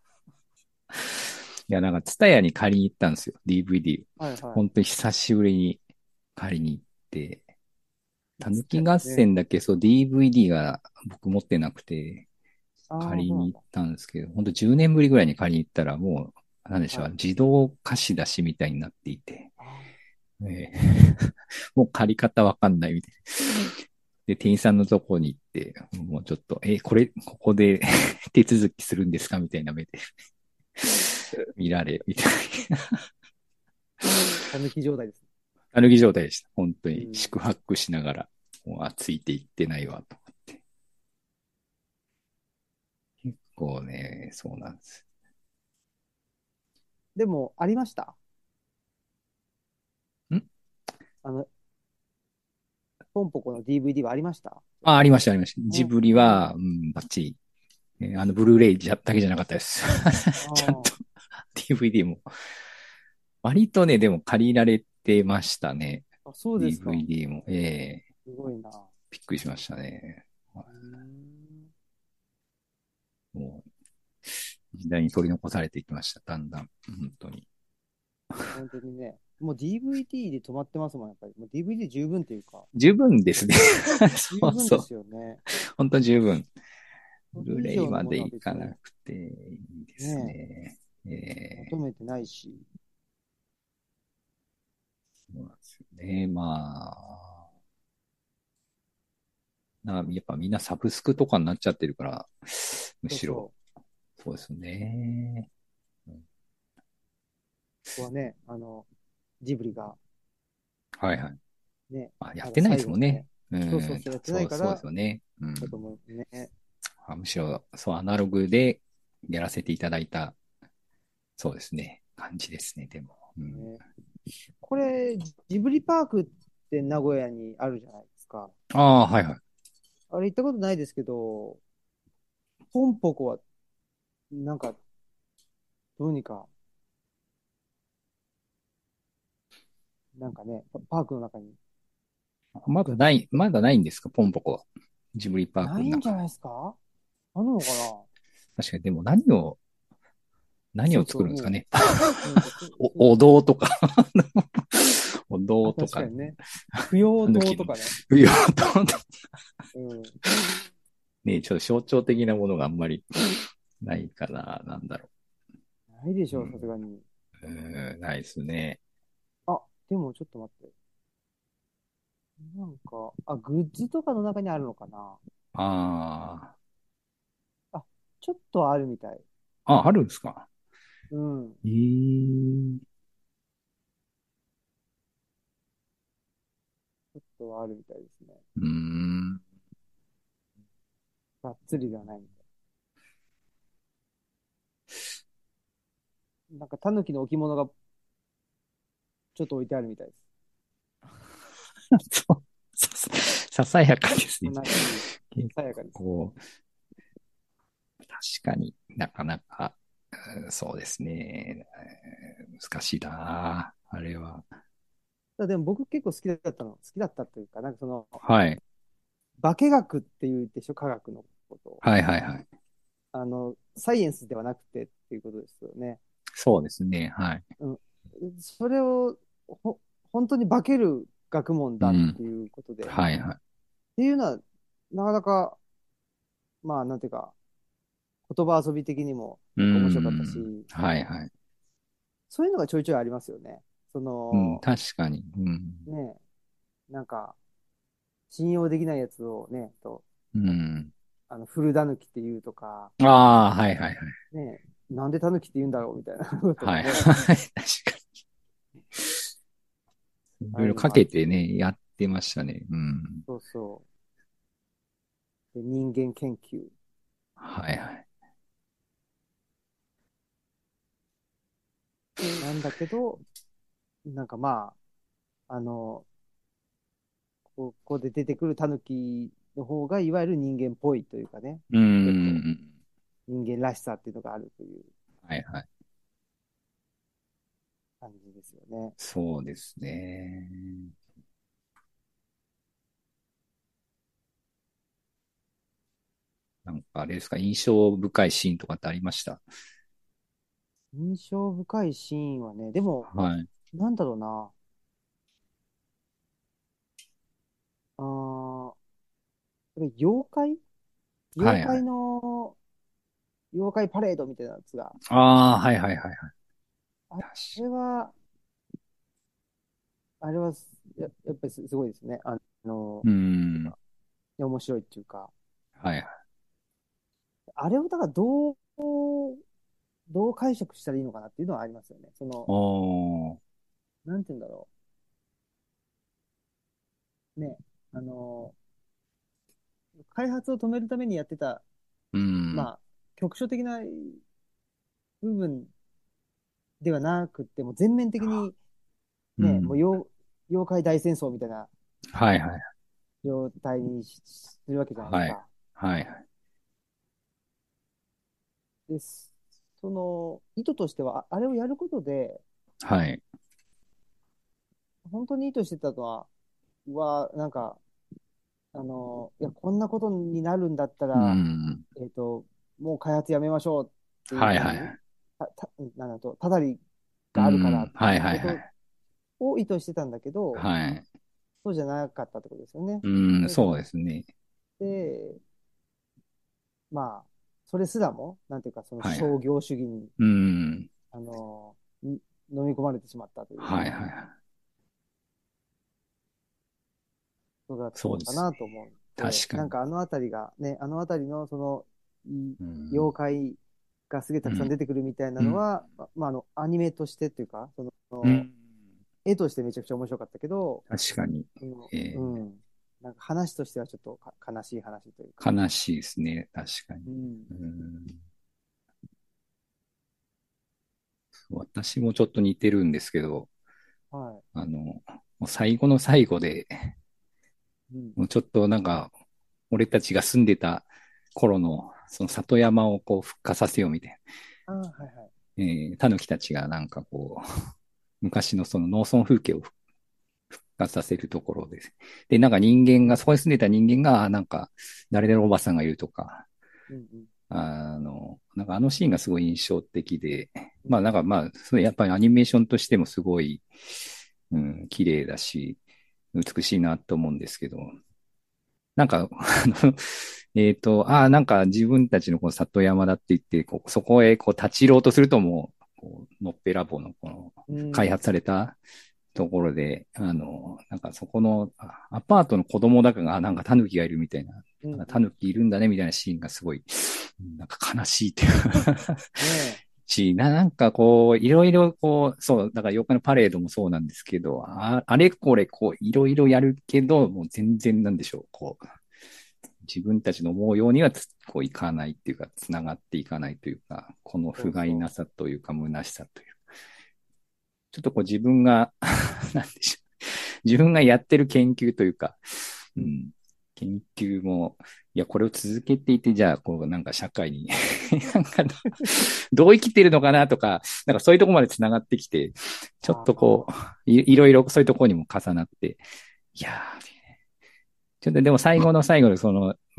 Speaker 2: いや、なんか、ツタヤに借りに行ったんですよ。ディーブイディー。
Speaker 1: はいはい。
Speaker 2: 本当に久しぶりに借りに行って、
Speaker 1: い
Speaker 2: たぬき合
Speaker 1: つかね。
Speaker 2: 戦だけ、そう、ディーブイディー が僕持ってなくて、
Speaker 1: ああ、
Speaker 2: 借りに行っ
Speaker 1: そうなんだ。
Speaker 2: たんですけど、本当じゅうねんぶりぐらいに借りに行ったら、もう、なんでしょう、
Speaker 1: はい。
Speaker 2: 自動貸し出しみたいになっていて、
Speaker 1: あ
Speaker 2: えーもう借り方わかんないみたいな。で、店員さんのとこに行って、もうちょっと、え、これ、ここで手続きするんですかみたいな目で見られ、みたいな。
Speaker 1: あ、たぬき状態です。
Speaker 2: たぬき状態でした。本当に
Speaker 1: うん。
Speaker 2: 宿泊しながら、もう、あ、ついていってないわ、と。結構ね、そうなんです。
Speaker 1: でも、ありました。
Speaker 2: ん
Speaker 1: あの、ポンポコの ディーブイディー はありました。
Speaker 2: あ、ありました、ありました。ジ
Speaker 1: うん。
Speaker 2: ブリは、うん、バッチリ。えーあの、ブルーレイじゃだけじゃなかったです。
Speaker 1: あ
Speaker 2: ちゃんと
Speaker 1: あ。
Speaker 2: ディーブイディー も。割とね、でも借りられてましたね。
Speaker 1: あ、そうですか。
Speaker 2: ディーブイディー も。ええ、
Speaker 1: すごいな。
Speaker 2: びっくりしましたね。
Speaker 1: うーん。
Speaker 2: もう、時代に取り残されていきました。だんだん。本当に。
Speaker 1: いや、本当にね。 もう ディーブイディー で止まってますもん、やっぱり。もう ディーブイディー 十分っていうか、
Speaker 2: 十分ですね。
Speaker 1: 十
Speaker 2: そうそう。
Speaker 1: 分ですよね。
Speaker 2: 本当十分。
Speaker 1: そ
Speaker 2: ブルーレイ
Speaker 1: れ以上の
Speaker 2: まで
Speaker 1: ものは別
Speaker 2: いかな
Speaker 1: に
Speaker 2: くていいです
Speaker 1: ね、
Speaker 2: ね。え
Speaker 1: 求めてないし。
Speaker 2: ー、そうなんですよね。まあ、な、やっぱみんなサブスクとかになっちゃってるから、むしろ、
Speaker 1: そうそう。
Speaker 2: そうですね。
Speaker 1: ここはね、あの、ジブリが
Speaker 2: はいはい。
Speaker 1: ね、
Speaker 2: あ、やっ
Speaker 1: まだ
Speaker 2: てないで
Speaker 1: 最後まで、
Speaker 2: すもんね。うん。
Speaker 1: そうそうそう、やってな
Speaker 2: そう、そうで
Speaker 1: いから、
Speaker 2: すよね。うん。
Speaker 1: だと思うね。
Speaker 2: あ、むしろ、そう、アナログでやらせていただいた、そうですね。感じですね、でも。うん。
Speaker 1: ね、これ、ジブリパークって名古屋にあるじゃないですか。
Speaker 2: ああ、はいはい。
Speaker 1: あれ行ったことないですけど、ポンポコは、なんか、どうにか、なんかね、パパークの中に、
Speaker 2: まだない、まだないんですか、ポンポコは。ジブリパークの中。
Speaker 1: ないんじゃないですか？あるのかな？
Speaker 2: 確かに、でも何を、何を
Speaker 1: そうそう、も
Speaker 2: 作るんですかね。
Speaker 1: う、もうそ、そ、
Speaker 2: お、お堂とかお
Speaker 1: あ、
Speaker 2: 堂とか、
Speaker 1: 確かにね。不要
Speaker 2: 狸の、
Speaker 1: 島とかね。
Speaker 2: 不要堂とか
Speaker 1: うん。
Speaker 2: ね、ちょっと象徴的なものがあんまりないかな、なんだろう。
Speaker 1: ないでしょう、さす
Speaker 2: うん、
Speaker 1: がに。
Speaker 2: うーんないですね。
Speaker 1: あ、でもちょっと待って。なんか、あ、グッズとかの中にあるのかな？
Speaker 2: あ
Speaker 1: あ、ちょっとあるみたい。
Speaker 2: あ、あ、あるんですか。
Speaker 1: うん。
Speaker 2: えー、
Speaker 1: ちょっとあるみたいですね。
Speaker 2: うーん。
Speaker 1: がっつりではないみたい。なんか、タヌキの置物がちょっと置いてあるみたいです。
Speaker 2: そうさささやかですね。
Speaker 1: 同じ、
Speaker 2: 結
Speaker 1: さやかです。
Speaker 2: 構、確かになかなか、うんそうですね。うん難しいな、あれは。
Speaker 1: ただでも僕結構好きだったの。好きだったというか、なんかその、
Speaker 2: はい。
Speaker 1: 化学っていうでしょ、科学のことを。
Speaker 2: はいはいはい。
Speaker 1: あの、サイエンスではなくてっていうことですよね。
Speaker 2: そうですね。はい。
Speaker 1: うん。それを、ほ、本当に化ける学問だっ
Speaker 2: うん。
Speaker 1: ていうことで。っ
Speaker 2: はいはい。
Speaker 1: ていうのは、なかなか、まあ、なんていうか、言葉遊び的にも、
Speaker 2: うー
Speaker 1: なんか面白かった
Speaker 2: ん。
Speaker 1: し、
Speaker 2: はいはい。
Speaker 1: そういうのがちょいちょいありますよね。そ
Speaker 2: うん、
Speaker 1: の、
Speaker 2: 確かに。うん。
Speaker 1: ね、なんか、信用できないやつをね、と、
Speaker 2: うん。
Speaker 1: あの、古タヌキって言うとか、
Speaker 2: ああ、はいはいはい。
Speaker 1: ね、なんでタヌキって言うんだろうみたいなこと
Speaker 2: はい。
Speaker 1: がね、
Speaker 2: 確かに。いろいろか
Speaker 1: ああいうのもあるし、
Speaker 2: けてね、やってましたね。うん。
Speaker 1: そうそう。で、人間研究
Speaker 2: はいはい。
Speaker 1: なんだけど、なんかまあ、あの、ここで出てくるタヌキの方が、いわゆる人間っぽいというかね、
Speaker 2: う
Speaker 1: 結構
Speaker 2: ん。
Speaker 1: 人間らしさっていうのがあるという
Speaker 2: はいはい。
Speaker 1: 感じですよね。
Speaker 2: そうですね。なんかあれですか、印象深いシーンとかってありました？
Speaker 1: 印象深いシーンはね、でも、
Speaker 2: はい。
Speaker 1: なんだろうな、あー、これ妖怪妖怪
Speaker 2: はいはい。
Speaker 1: の、妖怪パレードみたいなやつが、
Speaker 2: ああ、はいはいはいはい。
Speaker 1: あ
Speaker 2: 確
Speaker 1: れは、あれはや、やっぱりすすごいですね。あの、
Speaker 2: うん。
Speaker 1: 面白いっていうか、
Speaker 2: はいはい。
Speaker 1: あれをだからどう、どう解釈したらいいのかなっていうのはありますよね。その、
Speaker 2: おー。
Speaker 1: なんて言うんだろう。ね、あの、開発を止めるためにやってた、
Speaker 2: うん。
Speaker 1: まあ、局所的な部分ではなくて、もう全面的にね、もう
Speaker 2: うん。
Speaker 1: 妖、妖怪大戦争みたいな
Speaker 2: はいはい。
Speaker 1: 状態にしするわけじゃないです
Speaker 2: はい。
Speaker 1: か。
Speaker 2: はいはい。
Speaker 1: で、その意図としては、ああれをやることで、
Speaker 2: はい。
Speaker 1: 本当に意図してたのは、は、なんか、あの、いや、こんなことになるんだった
Speaker 2: う
Speaker 1: ら、
Speaker 2: ん。
Speaker 1: えっと、もう開発やめましょうっていうふうに、
Speaker 2: はいはいはい。
Speaker 1: た、た、なんだと、ただりがあるからっ
Speaker 2: うん。はい
Speaker 1: ていうこと
Speaker 2: はいはい。
Speaker 1: を意図してたんだけど、
Speaker 2: はい。
Speaker 1: そうじゃなかったってことですよね。
Speaker 2: うん、
Speaker 1: で、そ
Speaker 2: そう
Speaker 1: の、
Speaker 2: ですね。
Speaker 1: で、まあ、それすらも、なんていうか、その
Speaker 2: はい。
Speaker 1: 商業主義に、
Speaker 2: うん。
Speaker 1: あの、に飲み込まれてしまったという
Speaker 2: はいはいはい。
Speaker 1: ことだったのか
Speaker 2: そうですね。
Speaker 1: なと思うんで、
Speaker 2: 確かに。
Speaker 1: なんかあのあたりが、ね、あのあたりの、その、い
Speaker 2: うん。
Speaker 1: 妖怪がすげえたくさん
Speaker 2: うん。
Speaker 1: 出てくるみたいな
Speaker 2: うん。
Speaker 1: のは、ままあ、あの、アニメとしてっていうか、その、
Speaker 2: うん。
Speaker 1: 絵としてめちゃくちゃ面白かったけど、
Speaker 2: 確かに。
Speaker 1: その、う
Speaker 2: えー
Speaker 1: ん、なんか話としてはちょっとか悲しい話というか、
Speaker 2: 悲しいですね。確かに。
Speaker 1: うん、
Speaker 2: うん、私もちょっと似てるんですけど、
Speaker 1: は
Speaker 2: あの、もう最後の最後で、
Speaker 1: い、うん、
Speaker 2: もうちょっとなんか、俺たちが住んでた頃の、その里山をこう復活させようみたい
Speaker 1: ああ、はいはい、
Speaker 2: な。えー、狸たちがなんかこう、昔のその農村風景を復活させるところです。で、なんか人間が、
Speaker 1: うん、
Speaker 2: そこに住んでた人間が、なんか、誰々おばさんがいるとか、
Speaker 1: うん、うん、
Speaker 2: あの、なんかあのシーンがすごい印象的で、
Speaker 1: うん、
Speaker 2: まあなんかまあ、それやっぱりアニメーションとしてもすごい、うん、綺麗だし、美しいなと思うんですけど、なんか、あの、えっと、ああ、なんか自分たちのこの里山だって言って、こうそこへこう立ち入ろうとするともう、こうのっぺらぼうのこの
Speaker 1: うん、
Speaker 2: 開発されたところで、あの、なんかそこのあアパートの子供だかが、あなんか狸がいるみたいな、
Speaker 1: うん、う
Speaker 2: なんか
Speaker 1: ん、
Speaker 2: 狸いるんだねみたいなシーンがすごい、なんか悲しいっていう
Speaker 1: ねえ、
Speaker 2: し、な、なんかこう、いろいろこう、そう、だから妖怪のパレードもそうなんですけど、あ、あれこれこう、いろいろやるけど、もう全然なんでしょう、こう、自分たちの思うようにはつこういかないっていうか、つながっていかないというか、この不
Speaker 1: そうそ
Speaker 2: 甲斐なさというか、虚しさという。ちょっとこう自分がなんでしょう。自分がやってる研究というか、
Speaker 1: う。うん、
Speaker 2: うん、研究も、いや、これを続けていて、じゃあ、こう、なんか社会になんかどう生きてるのかなとか、なんかそういうところまで繋がってきて、ちょっ
Speaker 1: あ
Speaker 2: とこ
Speaker 1: あ、
Speaker 2: う、い、いろいろそういうところにも重なって、いやー、ちょっとでも最後の最後のその、うん、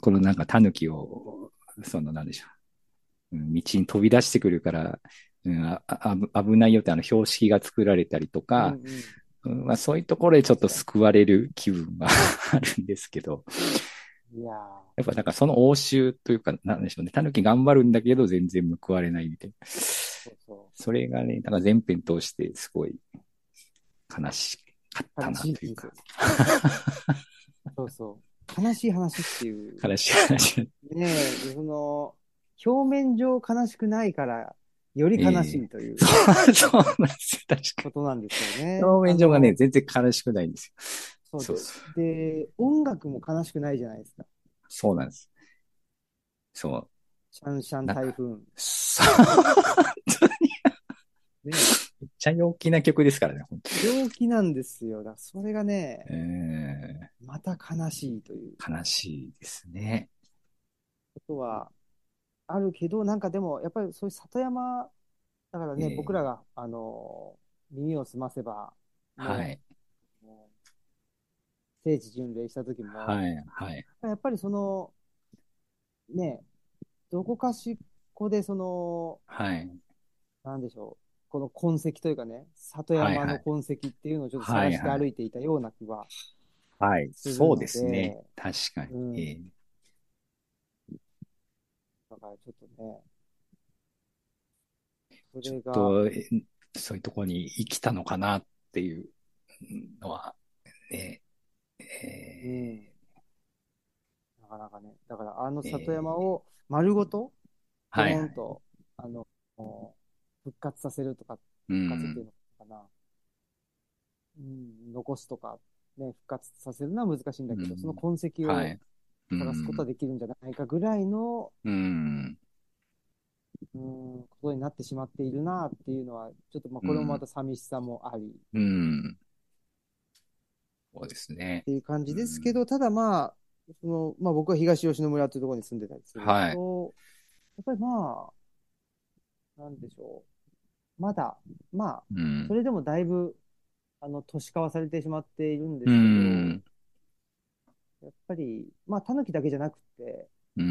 Speaker 2: このなんか狸を、そのなんでしょう、うん、道に飛び出してくるから、うん、ああ危ないよってあの標識が作られたりと
Speaker 1: うん、
Speaker 2: か、
Speaker 1: うん、
Speaker 2: うん、まあ、そういうところでちょっと
Speaker 1: 確かに。
Speaker 2: 救われる気分があるんですけど、
Speaker 1: いやー、
Speaker 2: やっぱなんかその応酬というか、なんでしょうね。狸頑張るんだけど全然報われないみたいな。
Speaker 1: そうそ
Speaker 2: それがね、だから全編通してすごい悲しかっ
Speaker 1: う。
Speaker 2: た
Speaker 1: 悲
Speaker 2: なというか。
Speaker 1: しい人生です。そうそう。悲しい話っていう、
Speaker 2: 悲しい話。
Speaker 1: ねえ、その、表面上悲しくないから、より悲し
Speaker 2: ええ、
Speaker 1: いという
Speaker 2: そう、そうなんですよ。確か
Speaker 1: ことなんですよ
Speaker 2: に。
Speaker 1: ね。
Speaker 2: 表面上がね、
Speaker 1: あの、
Speaker 2: 全然悲しくないんですよ。
Speaker 1: そうで、
Speaker 2: そうそう。
Speaker 1: で、音楽も悲しくないじゃないですか。
Speaker 2: そうなんです。そう。
Speaker 1: シャンシャン
Speaker 2: な、
Speaker 1: 台風。
Speaker 2: そう。
Speaker 1: ね
Speaker 2: めっちゃ陽気な曲ですからね、本当
Speaker 1: え、陽気なんですよ。だからそれがね、
Speaker 2: え
Speaker 1: また悲しいという
Speaker 2: ー、悲しいですね。
Speaker 1: ことはあるけど、なんかでも、やっぱりそういう里山、だからね、僕ら
Speaker 2: え
Speaker 1: が、あの、耳を澄ませば、
Speaker 2: ー、は
Speaker 1: の、
Speaker 2: い。
Speaker 1: 聖地巡礼した時も、
Speaker 2: はい、はい。
Speaker 1: やっぱりその、ね、どこかしこでその、
Speaker 2: はい。
Speaker 1: なんでしょう、この痕跡というかね、里
Speaker 2: はい、はい。
Speaker 1: 山の痕跡っていうのをちょっと
Speaker 2: はい、
Speaker 1: 探して
Speaker 2: はい。
Speaker 1: 歩いていたような気は
Speaker 2: はい。そうで
Speaker 1: するの
Speaker 2: すね。
Speaker 1: で、
Speaker 2: 確かに。
Speaker 1: うん、
Speaker 2: えー、
Speaker 1: だからちょっとね、そ
Speaker 2: ちょっ
Speaker 1: れが、
Speaker 2: と、えそういうところに生きたのかなっていうのは、ね、
Speaker 1: うん、
Speaker 2: え
Speaker 1: なかなかね、だからあの
Speaker 2: ー、
Speaker 1: 里山
Speaker 2: え
Speaker 1: を丸ごと、
Speaker 2: ー、
Speaker 1: ド
Speaker 2: はい、はい。
Speaker 1: ーンと、あの、復活させるとか、
Speaker 2: う
Speaker 1: 復活っていう
Speaker 2: ん。
Speaker 1: のかな、うん、残すとか、ね、復活させるのは難しいんだけど、その
Speaker 2: うん。
Speaker 1: 痕跡を
Speaker 2: はい。う
Speaker 1: 探すことは
Speaker 2: ん。
Speaker 1: できるんじゃないかぐらいの、
Speaker 2: うん。
Speaker 1: うん、ことになってしまっているなっていうのは、ちょっとまあこれもま
Speaker 2: うん。
Speaker 1: た寂しさもありっ
Speaker 2: うん。そうですね。
Speaker 1: ていう感じですけ
Speaker 2: うん。
Speaker 1: ど、ただまあ、そのまあ、僕は東吉野村っていうところに住んでたりする
Speaker 2: はい。
Speaker 1: と、やっぱりまあ、なんでしょう、まだ、まあ、
Speaker 2: うん。
Speaker 1: それでもだいぶあの都市化はされてしまっているんで
Speaker 2: う
Speaker 1: すけど、
Speaker 2: ん。
Speaker 1: やっぱり、まあ、タヌキだけじゃなくて、
Speaker 2: うん。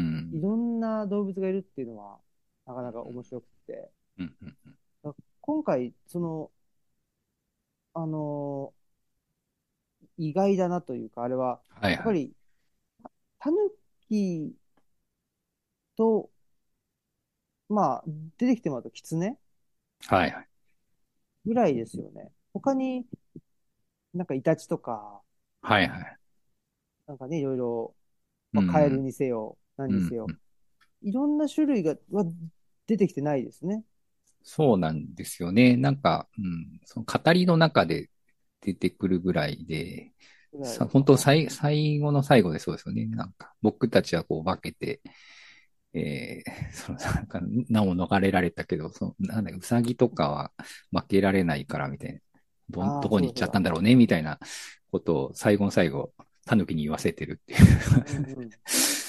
Speaker 1: いろんな動物がいるっていうのは、なかなか面白くて、
Speaker 2: うん。うん。
Speaker 1: 今回、その、 あのー意外だなというか、あれは、
Speaker 2: はいはい。
Speaker 1: やっぱり、タヌキと、まあ、出てきてもらうとキツネ
Speaker 2: はいはい。
Speaker 1: ぐらいですよね。他になんかイタチとか、
Speaker 2: はいはい。
Speaker 1: なんかね、いろいろ、まあ、カエル
Speaker 2: うん。
Speaker 1: にせよ、何
Speaker 2: うん。
Speaker 1: にせよ、いろんな種類が、は出てきてないですね。
Speaker 2: そうなんですよね。なんか、うん、その語りの中で出てくるぐらいで、
Speaker 1: ぐらい
Speaker 2: さ、本
Speaker 1: かな。
Speaker 2: 当最、最後の最後でそうですよね。なんか、僕たちはこう化けて、えー、そのなんか、難を逃れられたけど、その、なんだ、うさぎとかは負けられないから、みたいな。どん、
Speaker 1: ああ、
Speaker 2: どこに行っちゃった
Speaker 1: そうだそうだ。
Speaker 2: んだろうね、みたいなことを最後の最後、タヌキに言わせてるっていう。
Speaker 1: うんうん。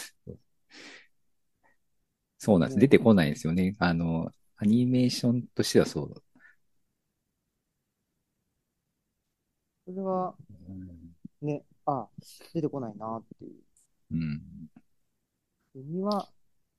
Speaker 2: そうなんです。出
Speaker 1: ね、
Speaker 2: てこないんですよね。あの、アニメーションとしてはそう。
Speaker 1: それは、
Speaker 2: うん。
Speaker 1: ね、あ、出てこないなっていう
Speaker 2: うん。
Speaker 1: ふうには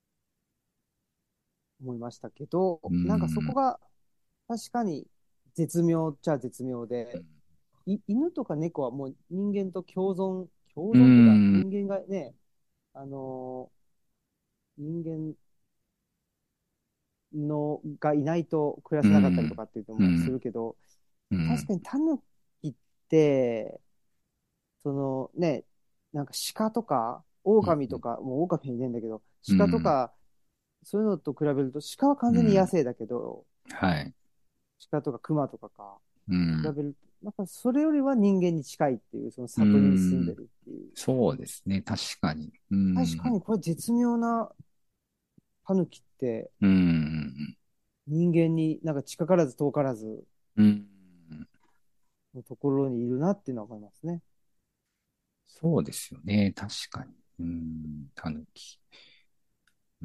Speaker 1: 思いましたけど、
Speaker 2: う
Speaker 1: なんかそこ
Speaker 2: ん。
Speaker 1: が確かに絶妙っちゃ絶妙で、い犬とか猫はもう人間と共存、共
Speaker 2: う
Speaker 1: 存っていうか、
Speaker 2: ん。
Speaker 1: 人間がね、あのー人間のがいないと暮ら
Speaker 2: う
Speaker 1: せなかったりと
Speaker 2: ん。
Speaker 1: かっていうのもす
Speaker 2: うん。
Speaker 1: るけど、
Speaker 2: うん。
Speaker 1: 確かにタヌキって、そのね、なんか鹿とか、狼とか、もう狼はいないんだけど、
Speaker 2: うん。
Speaker 1: 鹿とか、そういうのと比べると、鹿は完全に野
Speaker 2: うん。
Speaker 1: 生だけど、
Speaker 2: はい。
Speaker 1: 鹿とか熊とかか、
Speaker 2: うん。
Speaker 1: 比べると、なんかそれよりは人間に近いっていう、その
Speaker 2: う
Speaker 1: 里に住んで
Speaker 2: ん。
Speaker 1: るっていう。
Speaker 2: そうですね。確かに。う
Speaker 1: 確か
Speaker 2: ん。
Speaker 1: にこれ絶妙なタヌキって
Speaker 2: うん。
Speaker 1: 人間になんか近からず遠からず
Speaker 2: うん。
Speaker 1: のところにいるなっていうのは思いますね。
Speaker 2: そうですよね。確かに。うん。タヌキ。うん。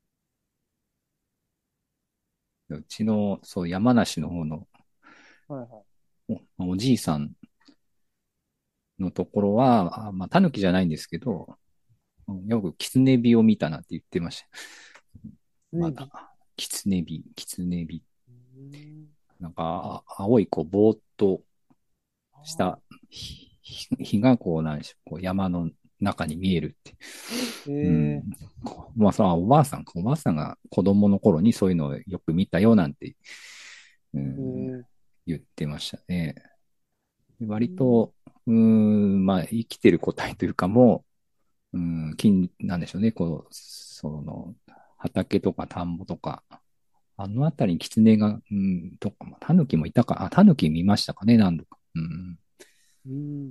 Speaker 2: うちの、そう、山梨の方の
Speaker 1: はいはい。
Speaker 2: お、おじいさんのところは、あまあ、タヌキじゃないんですけど、うんよくキツネビを見たなって言ってました。まだ、
Speaker 1: ネビ。
Speaker 2: キツネビ、キツネビ。
Speaker 1: うーん。
Speaker 2: なんか、あ青い、こう、ぼーっとした
Speaker 1: あ
Speaker 2: 日日がこう、なんでしょう、こう山の中に見えるって。
Speaker 1: ー
Speaker 2: うん。
Speaker 1: え
Speaker 2: まあさ、おばあさんか、おばあさんが子供の頃にそういうのをよく見たよなんて、う
Speaker 1: ー、
Speaker 2: ん、
Speaker 1: えー、
Speaker 2: 言ってましたね。
Speaker 1: うん、
Speaker 2: 割と、うん、まあ、生きてる個体というかもう、うん、金、なんでしょうね、こう、その、畑とか田んぼとか、あのあたりに狐が、うん、とか、タヌキもいたか、あ、タヌキ見ましたかね、何度か。うん。
Speaker 1: うん。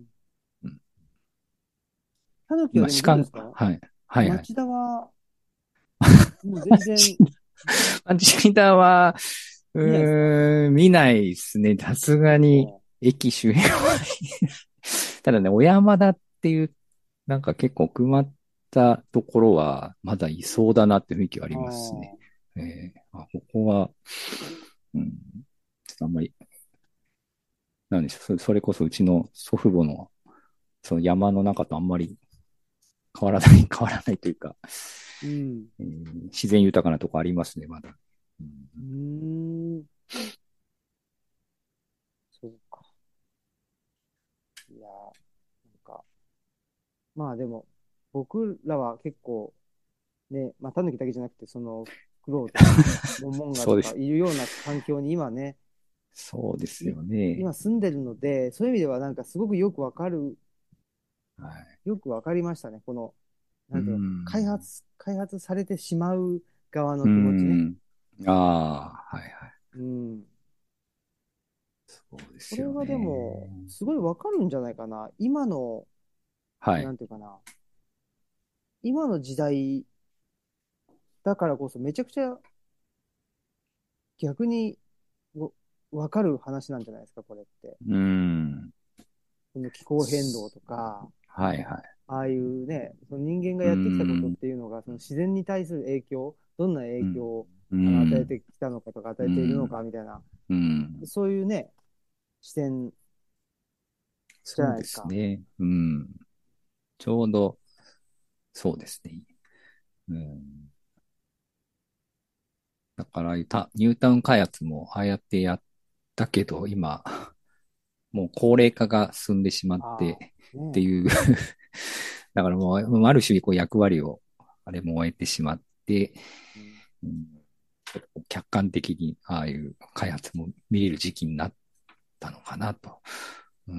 Speaker 2: うん、
Speaker 1: タヌキは
Speaker 2: 今、
Speaker 1: でもどうで
Speaker 2: 鹿、
Speaker 1: すか？
Speaker 2: はい、はいはい。
Speaker 1: 町田は、もう全然
Speaker 2: マジダは、う
Speaker 1: 見ないですか？
Speaker 2: ーん、見ないですね。さすがに、
Speaker 1: お
Speaker 2: 駅周辺はただね、小山田っていう、なんか結構奥まったところは、まだいそうだなって雰囲気はあ
Speaker 1: あ
Speaker 2: りますね。
Speaker 1: あ。
Speaker 2: えーあ、ここは、うん、ちょっとあんまり、なんでしょう、それそれこそうちの祖父母の、その山の中とあんまり変わらない、変わらないというか、
Speaker 1: うん。
Speaker 2: えー自然豊かなとこありますね、まだ。うん、
Speaker 1: うーん。そうか。いやー、なんか、まあでも、僕らは結構、ね、まあ、タヌキだけじゃなくて、その、フクロウとか、モンモンガとか
Speaker 2: そうです。
Speaker 1: いるような環境に今ね、
Speaker 2: そうです
Speaker 1: い
Speaker 2: よね。
Speaker 1: 今住んでるので、そういう意味ではなんかすごくよくわかる、
Speaker 2: はい。
Speaker 1: よくわかりましたね。この、
Speaker 2: う
Speaker 1: なんていうの、開
Speaker 2: ん。
Speaker 1: 発、開発されてしまう側の
Speaker 2: う
Speaker 1: 気持ちね。
Speaker 2: ん。ああ、はいはい。
Speaker 1: うん。
Speaker 2: そうですよ
Speaker 1: これはでも、
Speaker 2: ね。
Speaker 1: すごいわかるんじゃないかな。今の、
Speaker 2: はい。
Speaker 1: なんていうかな。今の時代だからこそめちゃくちゃ逆にわわかる話なんじゃないですか、これって。
Speaker 2: うん。
Speaker 1: その気候変動とか、
Speaker 2: はいはい。
Speaker 1: ああいうね、その人間が
Speaker 2: う
Speaker 1: やってきたことっ
Speaker 2: ん。
Speaker 1: ていうのが、その自然に対する影響、どんな
Speaker 2: うん。
Speaker 1: 影響を
Speaker 2: う
Speaker 1: あの与え
Speaker 2: ん。
Speaker 1: てきたのかとか、与
Speaker 2: う
Speaker 1: えているの
Speaker 2: ん。
Speaker 1: かみたいな、
Speaker 2: うん。
Speaker 1: そういうね、視点じゃ
Speaker 2: そうで
Speaker 1: ないですか。
Speaker 2: すね。うん。ちょうど、そうですね。うん。だから、たニュータウン開発もああやってやったけど、今、 もう高齢化が進んでしまっ
Speaker 1: あ
Speaker 2: て
Speaker 1: あ、ねえ。
Speaker 2: っていうだからもう、ある種こう役割を、あれも終えてしまって、
Speaker 1: うん、
Speaker 2: うん、客観的にああいう開発も見れる時期になったのかなと、うん、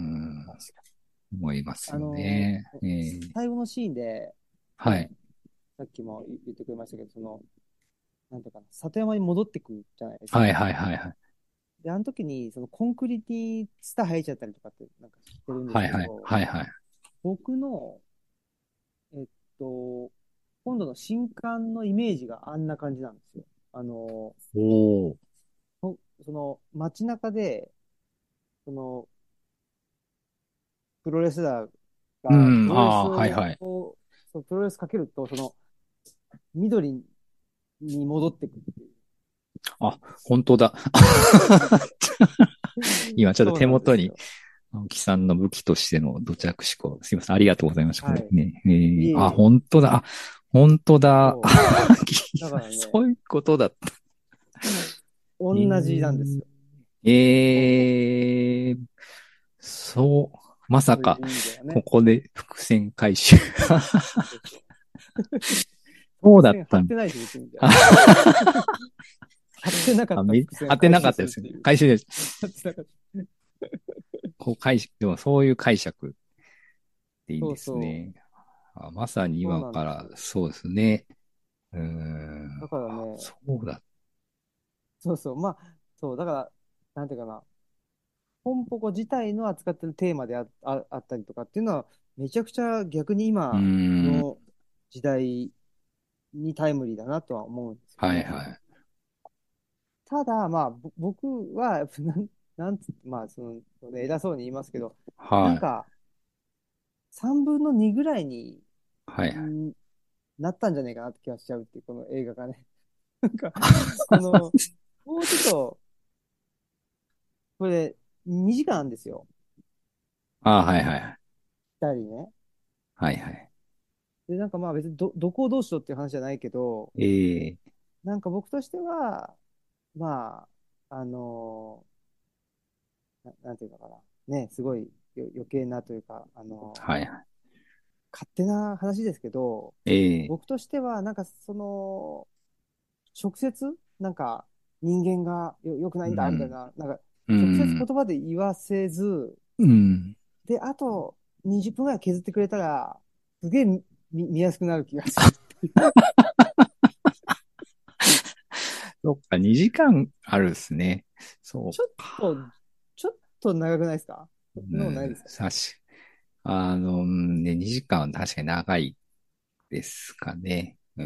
Speaker 1: 確か
Speaker 2: 思います
Speaker 1: に。あ
Speaker 2: よ
Speaker 1: の
Speaker 2: ね。え
Speaker 1: ー
Speaker 2: ー、
Speaker 1: 最後のシーンで、ね、
Speaker 2: はい。
Speaker 1: さっきも言ってくれましたけど、その、なんていうかな、里山に戻ってくるじゃないですか。
Speaker 2: はいはいはいはい。
Speaker 1: で、あの時に、そのコンクリにツタ生えちゃったりとかって、なんか知ってるんです
Speaker 2: はいはい
Speaker 1: けど、
Speaker 2: はいはい。
Speaker 1: 僕の、えっと、今度の新刊のイメージがあんな感じなんですよ。あの、
Speaker 2: おー。
Speaker 1: そその街中で、そのプロレスラーがプ
Speaker 2: うん、あ
Speaker 1: ロレス
Speaker 2: あ、はい
Speaker 1: を、
Speaker 2: はい。
Speaker 1: そうプロレスかけると、その緑に戻ってくるっていう。
Speaker 2: あ、本当だ。今ちょっと
Speaker 1: そう
Speaker 2: 手元に、
Speaker 1: なんですよ。
Speaker 2: 青木さんの武器としての土着思考。すいません。ありがとうございました。こ
Speaker 1: はい。
Speaker 2: れね。えー、あ、
Speaker 1: いえいえ。
Speaker 2: 本当だ。あ、本当だ。
Speaker 1: そう。だからね、
Speaker 2: そういうことだった。え
Speaker 1: 同じなんです
Speaker 2: ー、
Speaker 1: よ。そ
Speaker 2: えー、そう、ま
Speaker 1: う。そういう
Speaker 2: さか、
Speaker 1: 意味ではね。
Speaker 2: ここで伏線回収。
Speaker 1: そうそう。
Speaker 2: そう
Speaker 1: 伏
Speaker 2: だったんだ。
Speaker 1: 線張ってないし、別に。張ってなか
Speaker 2: あ、
Speaker 1: った
Speaker 2: め、
Speaker 1: 伏線を回
Speaker 2: 当てなかったですよね。
Speaker 1: 収するっていう。
Speaker 2: 回収です。
Speaker 1: 張ってなかった。
Speaker 2: こう解釈、でもそういう解釈でいいん
Speaker 1: そう
Speaker 2: です
Speaker 1: そう。
Speaker 2: ね。あ、まさに
Speaker 1: そう
Speaker 2: 今から
Speaker 1: なんですよ。
Speaker 2: そうですね。うーん。
Speaker 1: だから
Speaker 2: あ、
Speaker 1: ね、
Speaker 2: そうだ。
Speaker 1: そうそう。まあ、そう。だから、なんていうかな。ポンポコ自体の扱ってるテーマであ、あ、あったりとかっていうのは、めちゃくちゃ逆に
Speaker 2: うー
Speaker 1: 今
Speaker 2: ん。
Speaker 1: の時代にタイムリーだなとは思うんですよね。
Speaker 2: はいはい。
Speaker 1: ただ、まあ、ぼ僕は、やっぱなん、なんつまあ、その、ね偉そうに言いますけど、な
Speaker 2: はい。
Speaker 1: んか、さんぶんのにぐらいに、
Speaker 2: はいはい。
Speaker 1: んなったんじゃないかなって気がしちゃうっていう、この映画がね。なんか、その、もうちょっと、これ、にじかんなんですよ。
Speaker 2: あ、はいはい。
Speaker 1: 二人ね。
Speaker 2: はいはい。
Speaker 1: で、なんかまあ別にど、どこをどうしようっていう話じゃないけど、
Speaker 2: ええ、
Speaker 1: なんか僕としては、まあ、あのな、なんていうのかな。ね、すごいよ余計なというか、あの
Speaker 2: はいはい。
Speaker 1: 勝手な話ですけど、
Speaker 2: ええ、
Speaker 1: 僕としては、なんかその、直接、なんか人間がよ、良くないんだ、みたい
Speaker 2: うん。
Speaker 1: な、なんか
Speaker 2: う
Speaker 1: 直接言
Speaker 2: ん。
Speaker 1: 葉で言わせず、
Speaker 2: うん。
Speaker 1: で、あとにじゅっぷんぐらい削ってくれたら、すげえ見、見やすくなる気がするっていう。
Speaker 2: そっか、にじかんあるっすね。そ
Speaker 1: ちょっ
Speaker 2: うか。
Speaker 1: と、ちょっと長くないですか？そんなことないで
Speaker 2: うん。
Speaker 1: すか？
Speaker 2: さし、あの、うんね、にじかんは確かに長いですかね。うん、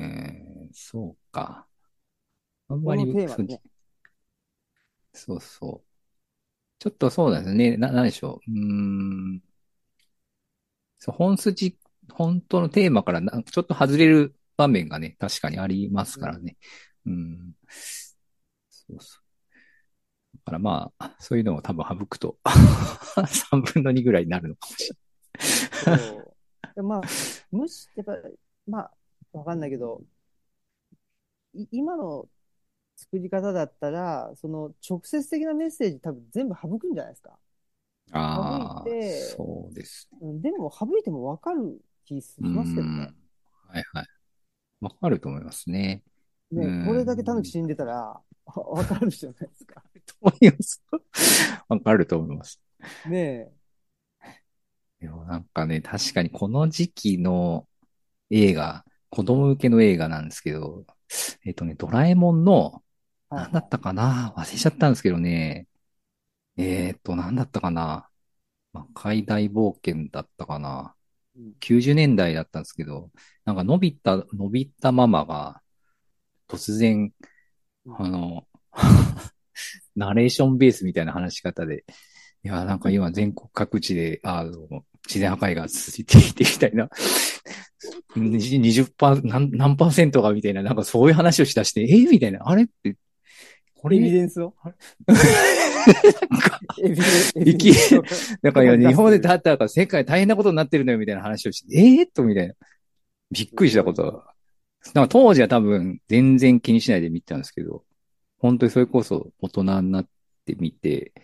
Speaker 2: そうか。あんまり、
Speaker 1: このテーマ
Speaker 2: そう、
Speaker 1: でね。
Speaker 2: そうそう。ちょっとそうなんですね。な、なんでしょう。うーん。そう、本筋、本当のテーマからなちょっと外れる場面がね、確かにあります
Speaker 1: うん。
Speaker 2: からね。うん。そうそう。だからまあ、そういうのを多分省くとさんぶんのにぐらいになるのかもしれない。
Speaker 1: そう。でまあ、無視、やっぱり、まあ、わかんないけど、い今の作り方だったら、その直接的なメッセージ多分全部省くんじゃないですか。省い
Speaker 2: ああ、
Speaker 1: て、
Speaker 2: そうですね。
Speaker 1: うんでも省いてもわかる気し
Speaker 2: うー
Speaker 1: ますけどね。
Speaker 2: ん。はいはい。わかると思いますね。うー
Speaker 1: ね、これだけタヌキ
Speaker 2: ん。
Speaker 1: 死んでたら、わわかるじゃないですか。
Speaker 2: と思います。わかると思います。
Speaker 1: ねえ。
Speaker 2: でもなんかね、確かにこの時期の映画、子供向けの映画なんですけど、えっとね、ドラえもんの、
Speaker 1: はいは
Speaker 2: なんだったかな忘れちゃったんですけどね。えっと、なんだったかな魔界大冒険だったかな？
Speaker 1: い。うん。
Speaker 2: きゅうじゅう 年代だったんですけど、なんかのび太、のび太ママが突然、
Speaker 1: うん。
Speaker 2: あの、ナレーションベースみたいな話し方で、いや、なんか今全国各地で、あの、自然破壊が続いていてみたいな、にじゅっパーセント、何、何パーセントがみたいな、なんかそういう話をしだして、えみたいな、あれって、こ
Speaker 1: エビ
Speaker 2: れ、
Speaker 1: デンスを
Speaker 2: あれなんか、
Speaker 1: エビデン、エビデ
Speaker 2: いき、
Speaker 1: ンスを
Speaker 2: なんかいや、
Speaker 1: 過去に出
Speaker 2: 日本で
Speaker 1: すという。
Speaker 2: だったら世界大変なことになってるのよみたいな話をして、えー、っと、みたいな。びっ
Speaker 1: す
Speaker 2: くりした
Speaker 1: ごいな。
Speaker 2: こと。なんか当時は多分全然気にしないで見てたんですけど、本当にそれこそ大人になってみて、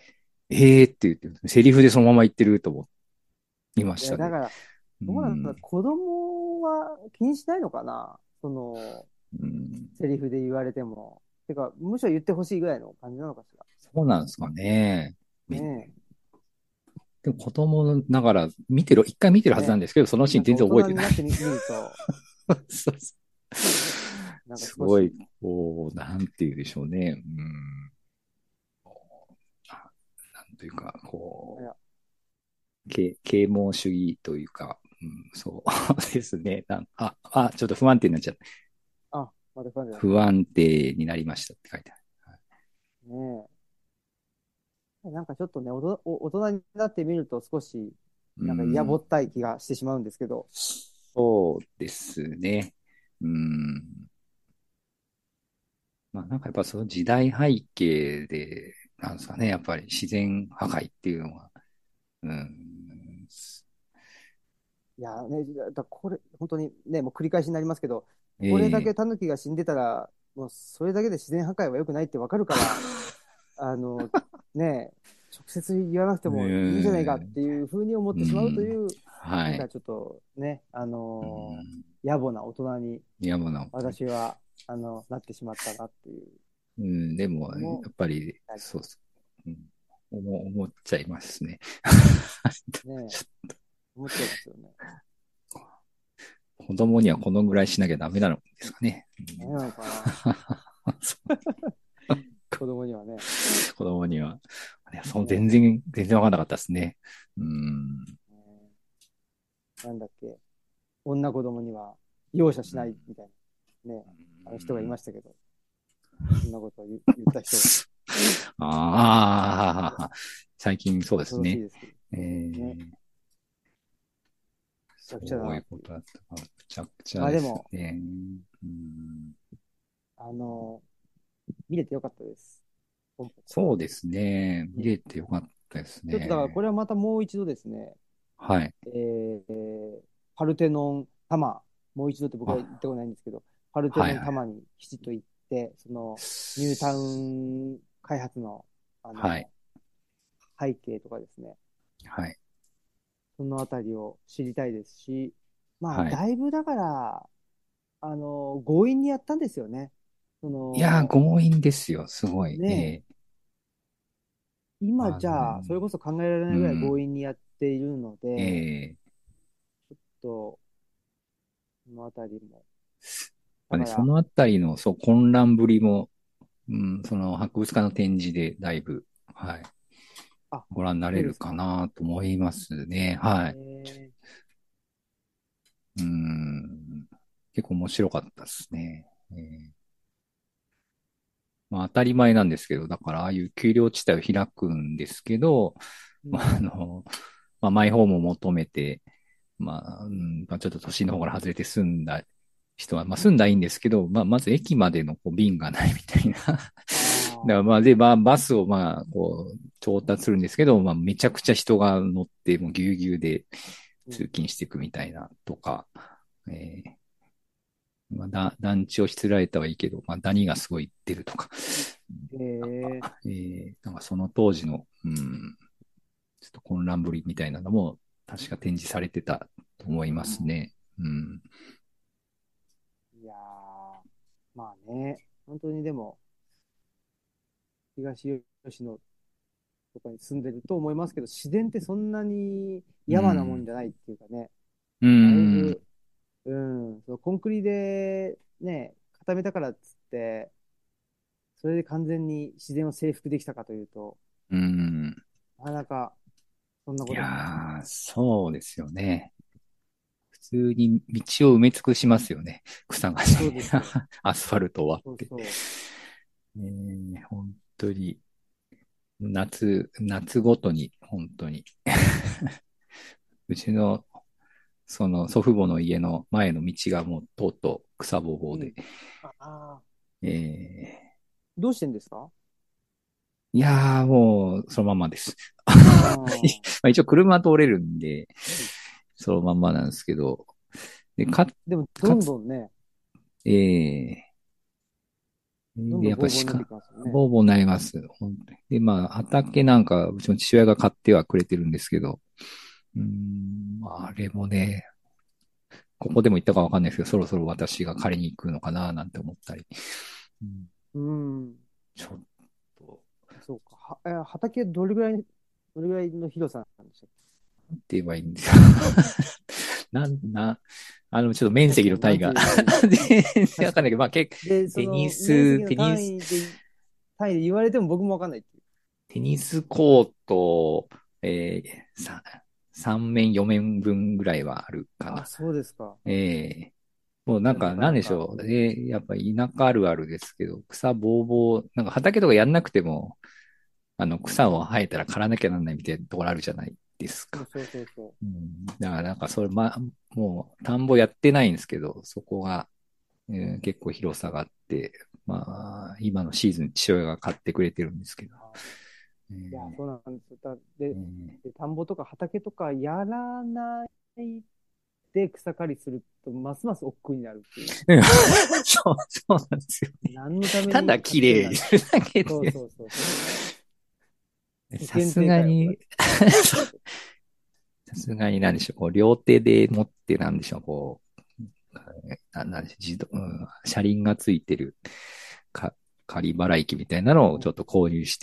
Speaker 2: ええーって言って、セリフでそのまま言ってると思いま
Speaker 1: いや、
Speaker 2: したね。
Speaker 1: だから、
Speaker 2: う
Speaker 1: どうなんだ、
Speaker 2: ん。
Speaker 1: 子供は気にしないのかな、その、
Speaker 2: うん、
Speaker 1: セリフで言われても。てか、むしろ言ってほしいぐらいの感じなのかし
Speaker 2: そうなんですかね。
Speaker 1: ら。
Speaker 2: み
Speaker 1: ね
Speaker 2: でも子供ながら見てる、一回見てる
Speaker 1: え、ね
Speaker 2: はずなんですけど、その
Speaker 1: え。なんか大
Speaker 2: シーン全然覚えてない。
Speaker 1: 人になってみ、見ると、
Speaker 2: そうそう、
Speaker 1: なんか
Speaker 2: すごい、
Speaker 1: 少し、
Speaker 2: こう、なんて言うでしょうね。うん。なんというか、こ
Speaker 1: いや、
Speaker 2: う、啓啓蒙主義というか、うん、そうですね。なんあ、あ、ちょっと不安定になっちゃった。
Speaker 1: あ、また不安定だ。
Speaker 2: 不安定になりましたって書いてある。
Speaker 1: ねえ。なんかちょっとね、おどお大人になってみると少し、
Speaker 2: う
Speaker 1: なんかやぼ
Speaker 2: ん、
Speaker 1: ったい気がしてしまうんですけど、
Speaker 2: そうですね。うん。まあなんかやっぱその時代背景で、なんですかね、やっぱり自然破壊っていうのは、うん、
Speaker 1: いやね、だこれ、本当にね、もう繰り返しになりますけど、これだ
Speaker 2: ええ
Speaker 1: けタヌキが死んでたら、もうそれだけで自然破壊は良くないってわかるから、あの、ね、直接言わなくて
Speaker 2: う
Speaker 1: もいいんじゃないか
Speaker 2: ん、
Speaker 1: っていうふうに思っ
Speaker 2: う
Speaker 1: てしまうとい
Speaker 2: ん、
Speaker 1: う、な
Speaker 2: はい。
Speaker 1: んかちょっとね、あ
Speaker 2: う
Speaker 1: の
Speaker 2: ん、
Speaker 1: 野暮な大人に
Speaker 2: いやもうな、本当に。
Speaker 1: 私は、あの、なってしまったなっていう
Speaker 2: うん、でも、や
Speaker 1: のも
Speaker 2: っぱり、
Speaker 1: あります。
Speaker 2: そうそう、うん、思、思っちゃいますね。
Speaker 1: ね、思っちゃいますよね。
Speaker 2: 子供にはこのぐらいしなきゃダメなのですかね。うん、
Speaker 1: ダメなのかな、
Speaker 2: そう
Speaker 1: 子供にはね。
Speaker 2: 子供には。いや、その全
Speaker 1: ね、
Speaker 2: 然、全然わかんなかったですね。うん。
Speaker 1: ね、なんだっけ、女子供には容赦しないみたいなね、あの人がいましたけど、そんなことを言言った人が
Speaker 2: ああ、最近そうですね。
Speaker 1: 恐ろしいですけど、
Speaker 2: え
Speaker 1: ね、
Speaker 2: ー、
Speaker 1: めちゃくちゃだ
Speaker 2: そういうこ
Speaker 1: なっていう。
Speaker 2: とだったか。むちゃくちゃです
Speaker 1: まあでも、
Speaker 2: ね。うん、
Speaker 1: あの、見れてよかったです。ポンポコ。
Speaker 2: そうですね。見
Speaker 1: うん。
Speaker 2: れてよかったです
Speaker 1: ちょっとだからこれ
Speaker 2: ね。
Speaker 1: はまたもう一度ですね、
Speaker 2: はい。
Speaker 1: えー、パルテノン玉、もう一度って僕は
Speaker 2: あ、
Speaker 1: 言ったことないんですけど、パルテノン
Speaker 2: はいはい。
Speaker 1: 玉にきちっと行って、そのニュータウン開発の、あ
Speaker 2: はい。
Speaker 1: の背景とかですね、
Speaker 2: はい。
Speaker 1: そのあたりを知りたいですし、まあ、
Speaker 2: はい。
Speaker 1: だいぶだから、あの、強引にやったんですよね。そ
Speaker 2: いやー、
Speaker 1: の、
Speaker 2: 強引ですよ。すごい。
Speaker 1: ねえ、
Speaker 2: ええ、
Speaker 1: 今
Speaker 2: あの、
Speaker 1: じゃあ、それこそ考えられないぐらい強
Speaker 2: うん。
Speaker 1: 引にやっているので、
Speaker 2: ええ、
Speaker 1: と、そのあたりも。
Speaker 2: まあね、
Speaker 1: だから、
Speaker 2: そのあたりの、そう、混乱ぶりも、うん、その博物館の展示でだいぶ、はい、
Speaker 1: あ、
Speaker 2: ご覧になれるか
Speaker 1: そうですか。
Speaker 2: なと思いますね。はい。
Speaker 1: え
Speaker 2: うん、結構面白かったですね。えーまあ、当たり前なんですけど、だからああいう丘陵地帯を開くんですけど、
Speaker 1: ー、う
Speaker 2: まあ、
Speaker 1: ん、
Speaker 2: あの、まあ、マイホームを求めて、まあ、うん、まあ、ちょっと都心の方から外れて住んだ人は、まあ、住んだらいいんですけど、まあ、まず駅までのこう便がないみたいな。だか
Speaker 1: あ
Speaker 2: らまあ、で、まあ、バスをまあ、こう、調達するんですけど、まあ、めちゃくちゃ人が乗って、もうぎゅうぎゅうで
Speaker 1: ー、うん、
Speaker 2: 通勤していくみたいなとか、えーまあ、だ団地をしつらえたはいいけど、まあ、ダニがすごい出るとか、
Speaker 1: えー、
Speaker 2: えーなんかその当時の、うん、ちょっと混乱ぶりみたいなのも、確か展示されてたと思い
Speaker 1: うん、
Speaker 2: ますね。うん。
Speaker 1: いやー、まあね、本当にでも、東吉野とかに住んでると思いますけど、自然ってそんなに
Speaker 2: う
Speaker 1: 山なもん
Speaker 2: ん。
Speaker 1: じゃないっていうかね、
Speaker 2: う
Speaker 1: だい
Speaker 2: ん。
Speaker 1: ぶ、うん、そのコンクリでね、固めたからっつって、それで完全に自然を征服できたかというと、
Speaker 2: うん。
Speaker 1: なかなかそんな
Speaker 2: い
Speaker 1: ことも
Speaker 2: やー、そうですよね。普通に道を埋め尽くしますよね。草がし。
Speaker 1: そうですよ。
Speaker 2: アスファルトを割って。
Speaker 1: そうそ
Speaker 2: えー、本当に、夏、夏ごとに、本当に。うちの、その祖父母の家の前の道がもうとうとう草ぼうぼ
Speaker 1: う。
Speaker 2: うで。
Speaker 1: うん。ああ、
Speaker 2: え
Speaker 1: どうしてんですか？
Speaker 2: ー、いやー、もう、そのままです。
Speaker 1: ああ、
Speaker 2: まあ一応車通れるんで、
Speaker 1: うん。
Speaker 2: そのまんまなんですけど、で、か、
Speaker 1: でも、ど
Speaker 2: かつ、
Speaker 1: んどんね、
Speaker 2: えー、 で、
Speaker 1: どんどん
Speaker 2: やっぱ鹿、
Speaker 1: ボーボーになってきますよね。
Speaker 2: ボーボーになります。本当にで、まあ、畑なんか、うちの父親が買ってはくれてるんですけど、うーん、あれもね、ここでも言ったかわかんないですけど、そろそろ私が借りに行くのかな、なんて思ったり。うん、
Speaker 1: うん。
Speaker 2: ちょっと、
Speaker 1: そうか。は、え畑どれぐらい、どれぐらいの広さなんでしたっ
Speaker 2: って言えばいいんですか。なん、な、あの、ちょっと面
Speaker 1: け？確かに、なんて
Speaker 2: 積の単位が
Speaker 1: 言えばいいのか。
Speaker 2: 全然わかんないけど、
Speaker 1: 確かに。
Speaker 2: まあ、け、
Speaker 1: で、そ
Speaker 2: テニ
Speaker 1: の面
Speaker 2: ス、
Speaker 1: 積の
Speaker 2: テニス、
Speaker 1: 単位で、単位で言われても僕もわかんないっていう。
Speaker 2: テニスコート、えー、さ、さん面、よ面分ぐらいはあるか
Speaker 1: あ、
Speaker 2: な。
Speaker 1: そうですか。
Speaker 2: ええもうなんか、
Speaker 1: なかなか。
Speaker 2: なんでしょう。えやっぱ田舎あるあるですけど、草ぼうぼう、なんか畑とかやんなくても、あの、草を生えたら刈らなきゃなんないみたいなところあるじゃないですか。
Speaker 1: そうそうそうそ
Speaker 2: うん、だからなんかそれ、ま、もう田んぼやってないんですけど、そこが、えー結構広さがあって、まあ、今のシーズン父親が買ってくれてるんですけど。
Speaker 1: う。あ、
Speaker 2: え
Speaker 1: いや、
Speaker 2: ー
Speaker 1: そうなんですよ。だで、
Speaker 2: えー
Speaker 1: で、田んぼとか畑とかやらないで草刈りすると、ますます億劫になるっていう。
Speaker 2: うんそう、そうなんですよね。
Speaker 1: 何のため
Speaker 2: ただ
Speaker 1: に買ってんだみたい
Speaker 2: 綺麗にするだけ
Speaker 1: な。そう
Speaker 2: で、
Speaker 1: そうそうそう。保
Speaker 2: さす
Speaker 1: 険定かよとかっ
Speaker 2: がに、
Speaker 1: て。そうそうそう。
Speaker 2: さすがになんでしょう、こう両手で持ってなんでしょう、こう、ななんでしょう、自動、うん、車輪がついてるか、仮払い機みたいなのをちょっと購入して、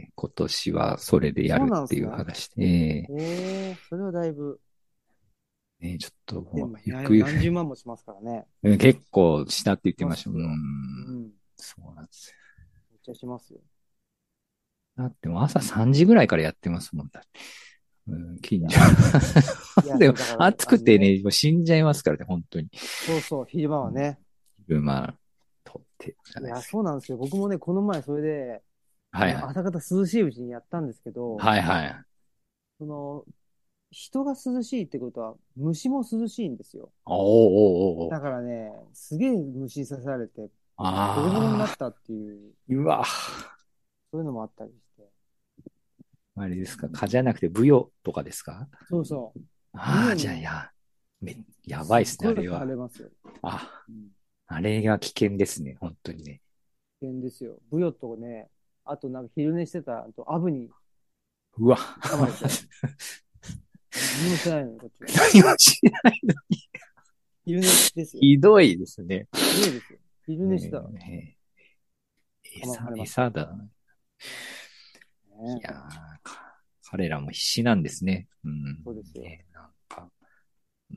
Speaker 2: 今年は
Speaker 1: あ、
Speaker 2: それでや
Speaker 1: そう
Speaker 2: るっていう
Speaker 1: なんですね。
Speaker 2: 話で、
Speaker 1: ええ、それはだいぶ、
Speaker 2: ね、ちょっともう、
Speaker 1: でも、いや、
Speaker 2: ゆくゆく、
Speaker 1: 何十万もしますからね。
Speaker 2: うん結構したって言って
Speaker 1: しま
Speaker 2: ました。う
Speaker 1: すよ。う
Speaker 2: ん、
Speaker 1: ん。
Speaker 2: そうなんですよ。
Speaker 1: めっちゃしますよ。
Speaker 2: だってもう朝さんじぐらいからやってますもんだ。うん、
Speaker 1: いや、
Speaker 2: 近所。
Speaker 1: いや、
Speaker 2: でも、
Speaker 1: そう、だから、
Speaker 2: 暑
Speaker 1: あのね、
Speaker 2: くてね、もう死んじゃいますからね、本当に。
Speaker 1: そうそう、昼間
Speaker 2: うん、
Speaker 1: はね。
Speaker 2: 車、取ってじゃ
Speaker 1: いや、
Speaker 2: ないですか。
Speaker 1: そうなんですよ。僕もね、この前、それで、あの、
Speaker 2: はいはい。
Speaker 1: 朝方涼しいうちにやったんですけど、
Speaker 2: はいはい。
Speaker 1: その、人が涼しいってことは、虫も涼しいんですよ。
Speaker 2: おーおーおーおー。
Speaker 1: だからね、すげえ虫刺されて、ボロボロにな
Speaker 2: あ
Speaker 1: ったっていう、
Speaker 2: ー、うわ。
Speaker 1: そういうのもあったりして。
Speaker 2: あれですか、蚊じゃなくてブヨとかですか？
Speaker 1: そうそう。ブ
Speaker 2: ああー、じゃあ、
Speaker 1: ヨに
Speaker 2: や、め、やば
Speaker 1: すっ
Speaker 2: いっすね、あ
Speaker 1: ごい
Speaker 2: れは。
Speaker 1: 腫れますよ。
Speaker 2: あ、
Speaker 1: うん。
Speaker 2: あれが危険ですね、本当にね。
Speaker 1: 危険ですよ。ブヨとね、あとなんか昼寝してた、あとアブに
Speaker 2: うわ。
Speaker 1: 噛まれて、何もしてないのに、こっちは。
Speaker 2: 何もしない。
Speaker 1: 昼寝ですよ。
Speaker 2: ひどいですね。
Speaker 1: ひどいですよ。昼寝してたら
Speaker 2: ねえ、
Speaker 1: 噛ま
Speaker 2: 餌、
Speaker 1: れましたよ。
Speaker 2: 餌だ。い
Speaker 1: ね、
Speaker 2: やー、か彼らも必死なんですね。うん。
Speaker 1: そうですよ。
Speaker 2: ね、なんか、うん、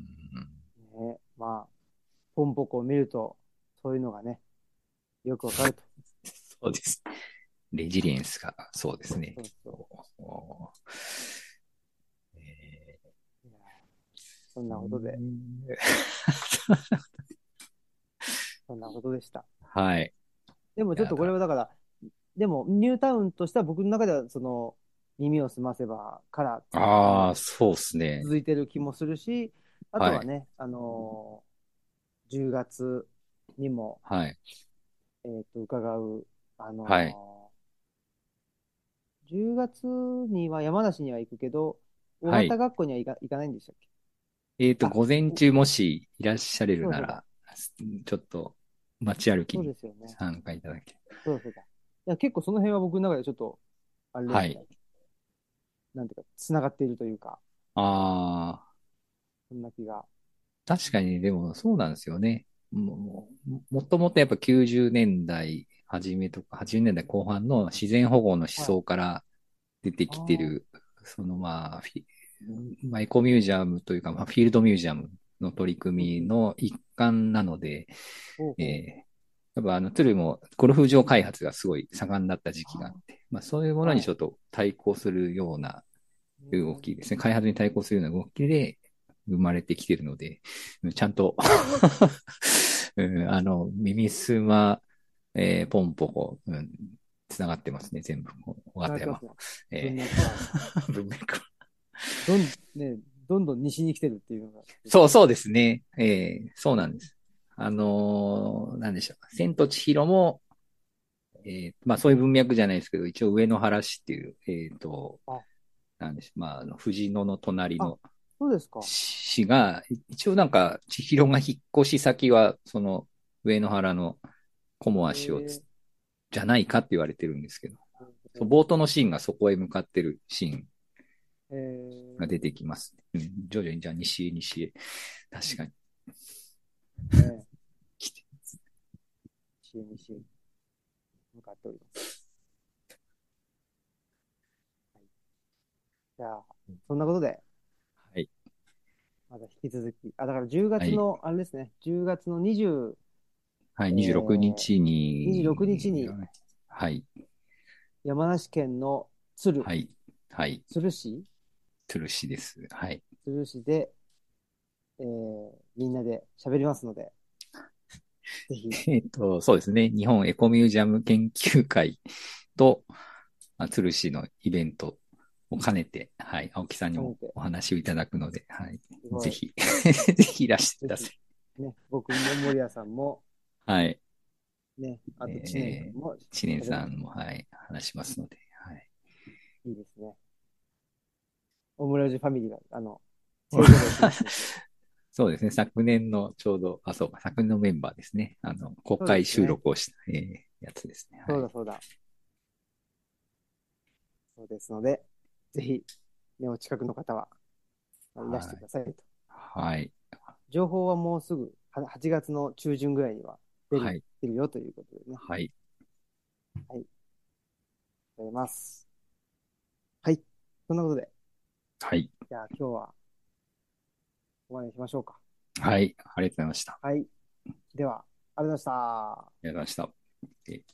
Speaker 1: ね、まあ、ポンポコを見ると、そういうのがね、よくわかると。
Speaker 2: そうです。レジリエンスが、そうですね。
Speaker 1: そうそう。
Speaker 2: おえ
Speaker 1: いや、そん
Speaker 2: ーう
Speaker 1: なことで、
Speaker 2: ん
Speaker 1: そんなことでした。
Speaker 2: はい。
Speaker 1: でもちょっとこれ
Speaker 2: いやだ
Speaker 1: はだから、でもニュータウンとしては僕の中では、その、耳をすませばから、あ
Speaker 2: ああ、
Speaker 1: の、
Speaker 2: そうですね。
Speaker 1: 続いてる気もするし、あと
Speaker 2: はい。
Speaker 1: はね、あのー、じゅうがつにも、
Speaker 2: はい。
Speaker 1: えっと、伺う、あ
Speaker 2: はい。
Speaker 1: のー、じゅうがつには山梨には行くけど、尾
Speaker 2: はい。
Speaker 1: 形学校には行か、行かないんでしたっけ？
Speaker 2: えっと、
Speaker 1: あ、
Speaker 2: 午前
Speaker 1: お、
Speaker 2: 中もしいらっしゃれる
Speaker 1: そうだそうだ。
Speaker 2: なら、ちょっと街歩き
Speaker 1: そう
Speaker 2: に
Speaker 1: ですよね。
Speaker 2: 参加いただけ。
Speaker 1: そうだそうだ。いや、結構その辺は僕の中でちょっと、あれで
Speaker 2: はい。
Speaker 1: すね。なんていうか、つながっているというか、
Speaker 2: ああ、
Speaker 1: そんな気が。
Speaker 2: 確かにでもそうなんですよね。もももともとやっぱきゅうじゅうねんだい初めとかはちじゅうねんだいこう半の自然保護の思
Speaker 1: はい。
Speaker 2: 想から出て
Speaker 1: ああ、
Speaker 2: きてる、そのまあ、フィまあ、エコミュージアムというか、まあ、フィールドミュージアムの取り
Speaker 1: うんうん。
Speaker 2: 組みの一環なので、
Speaker 1: ほうほう。
Speaker 2: えーやっぱあの、トゥルもゴルフ場開発がすごい盛んだった時期があっ
Speaker 1: あ
Speaker 2: て、まあそういうも
Speaker 1: あ、はい。
Speaker 2: のにちょっと対抗するような動
Speaker 1: ね、
Speaker 2: きですね。開発に対抗するような動きで生まれてきてるので、ちゃんとうん、あの、耳すま、えーポンポコ、うん、つながってますね、全部。小型山。
Speaker 1: 繋がってますね。文
Speaker 2: え
Speaker 1: 脈は。
Speaker 2: ー、文脈。
Speaker 1: どん、ね、どんどん西に来てるっていうのがですね。
Speaker 2: そうそうですね。えー、そうなんです。あのーなんでしょう。千と千尋も、えー、まあそういう文脈じゃないですけど、一応上野原市っていう、えっと、
Speaker 1: あ、
Speaker 2: なんでしょう。まあ、あの、藤野の隣
Speaker 1: あ、
Speaker 2: の
Speaker 1: そうですか。
Speaker 2: 市が、一応なんか、千尋が引っ越し先は、その、上野原のコモア市をつ
Speaker 1: ええ、
Speaker 2: じゃないかって言われてるんですけど、
Speaker 1: うん
Speaker 2: そう冒頭のシーンがそこへ向かってるシーン
Speaker 1: え
Speaker 2: が出て
Speaker 1: ー、
Speaker 2: きます。うん、徐々にじゃあ西へ西へ。確かに。
Speaker 1: ね、
Speaker 2: 来て。
Speaker 1: 西へ西へ向かっております。はい、じゃあ、そんなことで、
Speaker 2: はい。
Speaker 1: まだ引き続き、あ、だから10
Speaker 2: はい。
Speaker 1: 月の、あれですね、じゅうがつのにじゅう、
Speaker 2: はい。
Speaker 1: え
Speaker 2: にじゅうろくにち
Speaker 1: ー、にじゅうろくにち
Speaker 2: に、
Speaker 1: に
Speaker 2: はい。
Speaker 1: 山梨県の鶴、
Speaker 2: はい。はい。
Speaker 1: 鶴市
Speaker 2: トゥルシです。はい。
Speaker 1: 鶴市で、えーみんなで喋りますので、ぜひ、
Speaker 2: えっと、そうですね。日本エコミュージアム研究会と、まあ、鶴市のイベントを兼ねて、はい。青木さんにも
Speaker 1: 兼ねて、
Speaker 2: お話をいただくので、はい。
Speaker 1: すごい、
Speaker 2: ぜひぜひいらしてく
Speaker 1: ぜひ、
Speaker 2: ださい。
Speaker 1: ね、僕も森谷さんも、
Speaker 2: はい。
Speaker 1: ね、あと知念君
Speaker 2: えー、
Speaker 1: も
Speaker 2: 知念
Speaker 1: 喋りましょ
Speaker 2: さんも、はい。話しますので、はい。
Speaker 1: う。いいですね。オムライスファミリーが、あの、勢ぞろいしますので。
Speaker 2: そうですね。昨年のちょうど、あ、そうか、昨年のメンバーですね。あの、公
Speaker 1: そうで
Speaker 2: 開
Speaker 1: すね。
Speaker 2: 収録をした、えーやつですね。はい。
Speaker 1: そうだそうだ。そうですので、ぜひ、ね、お近くの方はいらしてく
Speaker 2: はい。
Speaker 1: ださいと。
Speaker 2: はい。
Speaker 1: 情報はもうすぐ、ははちがつの中旬ぐらいには出る、
Speaker 2: はい。
Speaker 1: 出るよということでね。
Speaker 2: はい。
Speaker 1: はい。ありがとうございます。はい。そんなことで、
Speaker 2: はい。
Speaker 1: じゃあ今日はここまでにしましょうか。
Speaker 2: はい。ありがとうございました。あ
Speaker 1: はい。では、ありがとうございました。
Speaker 2: りがとうございました。えー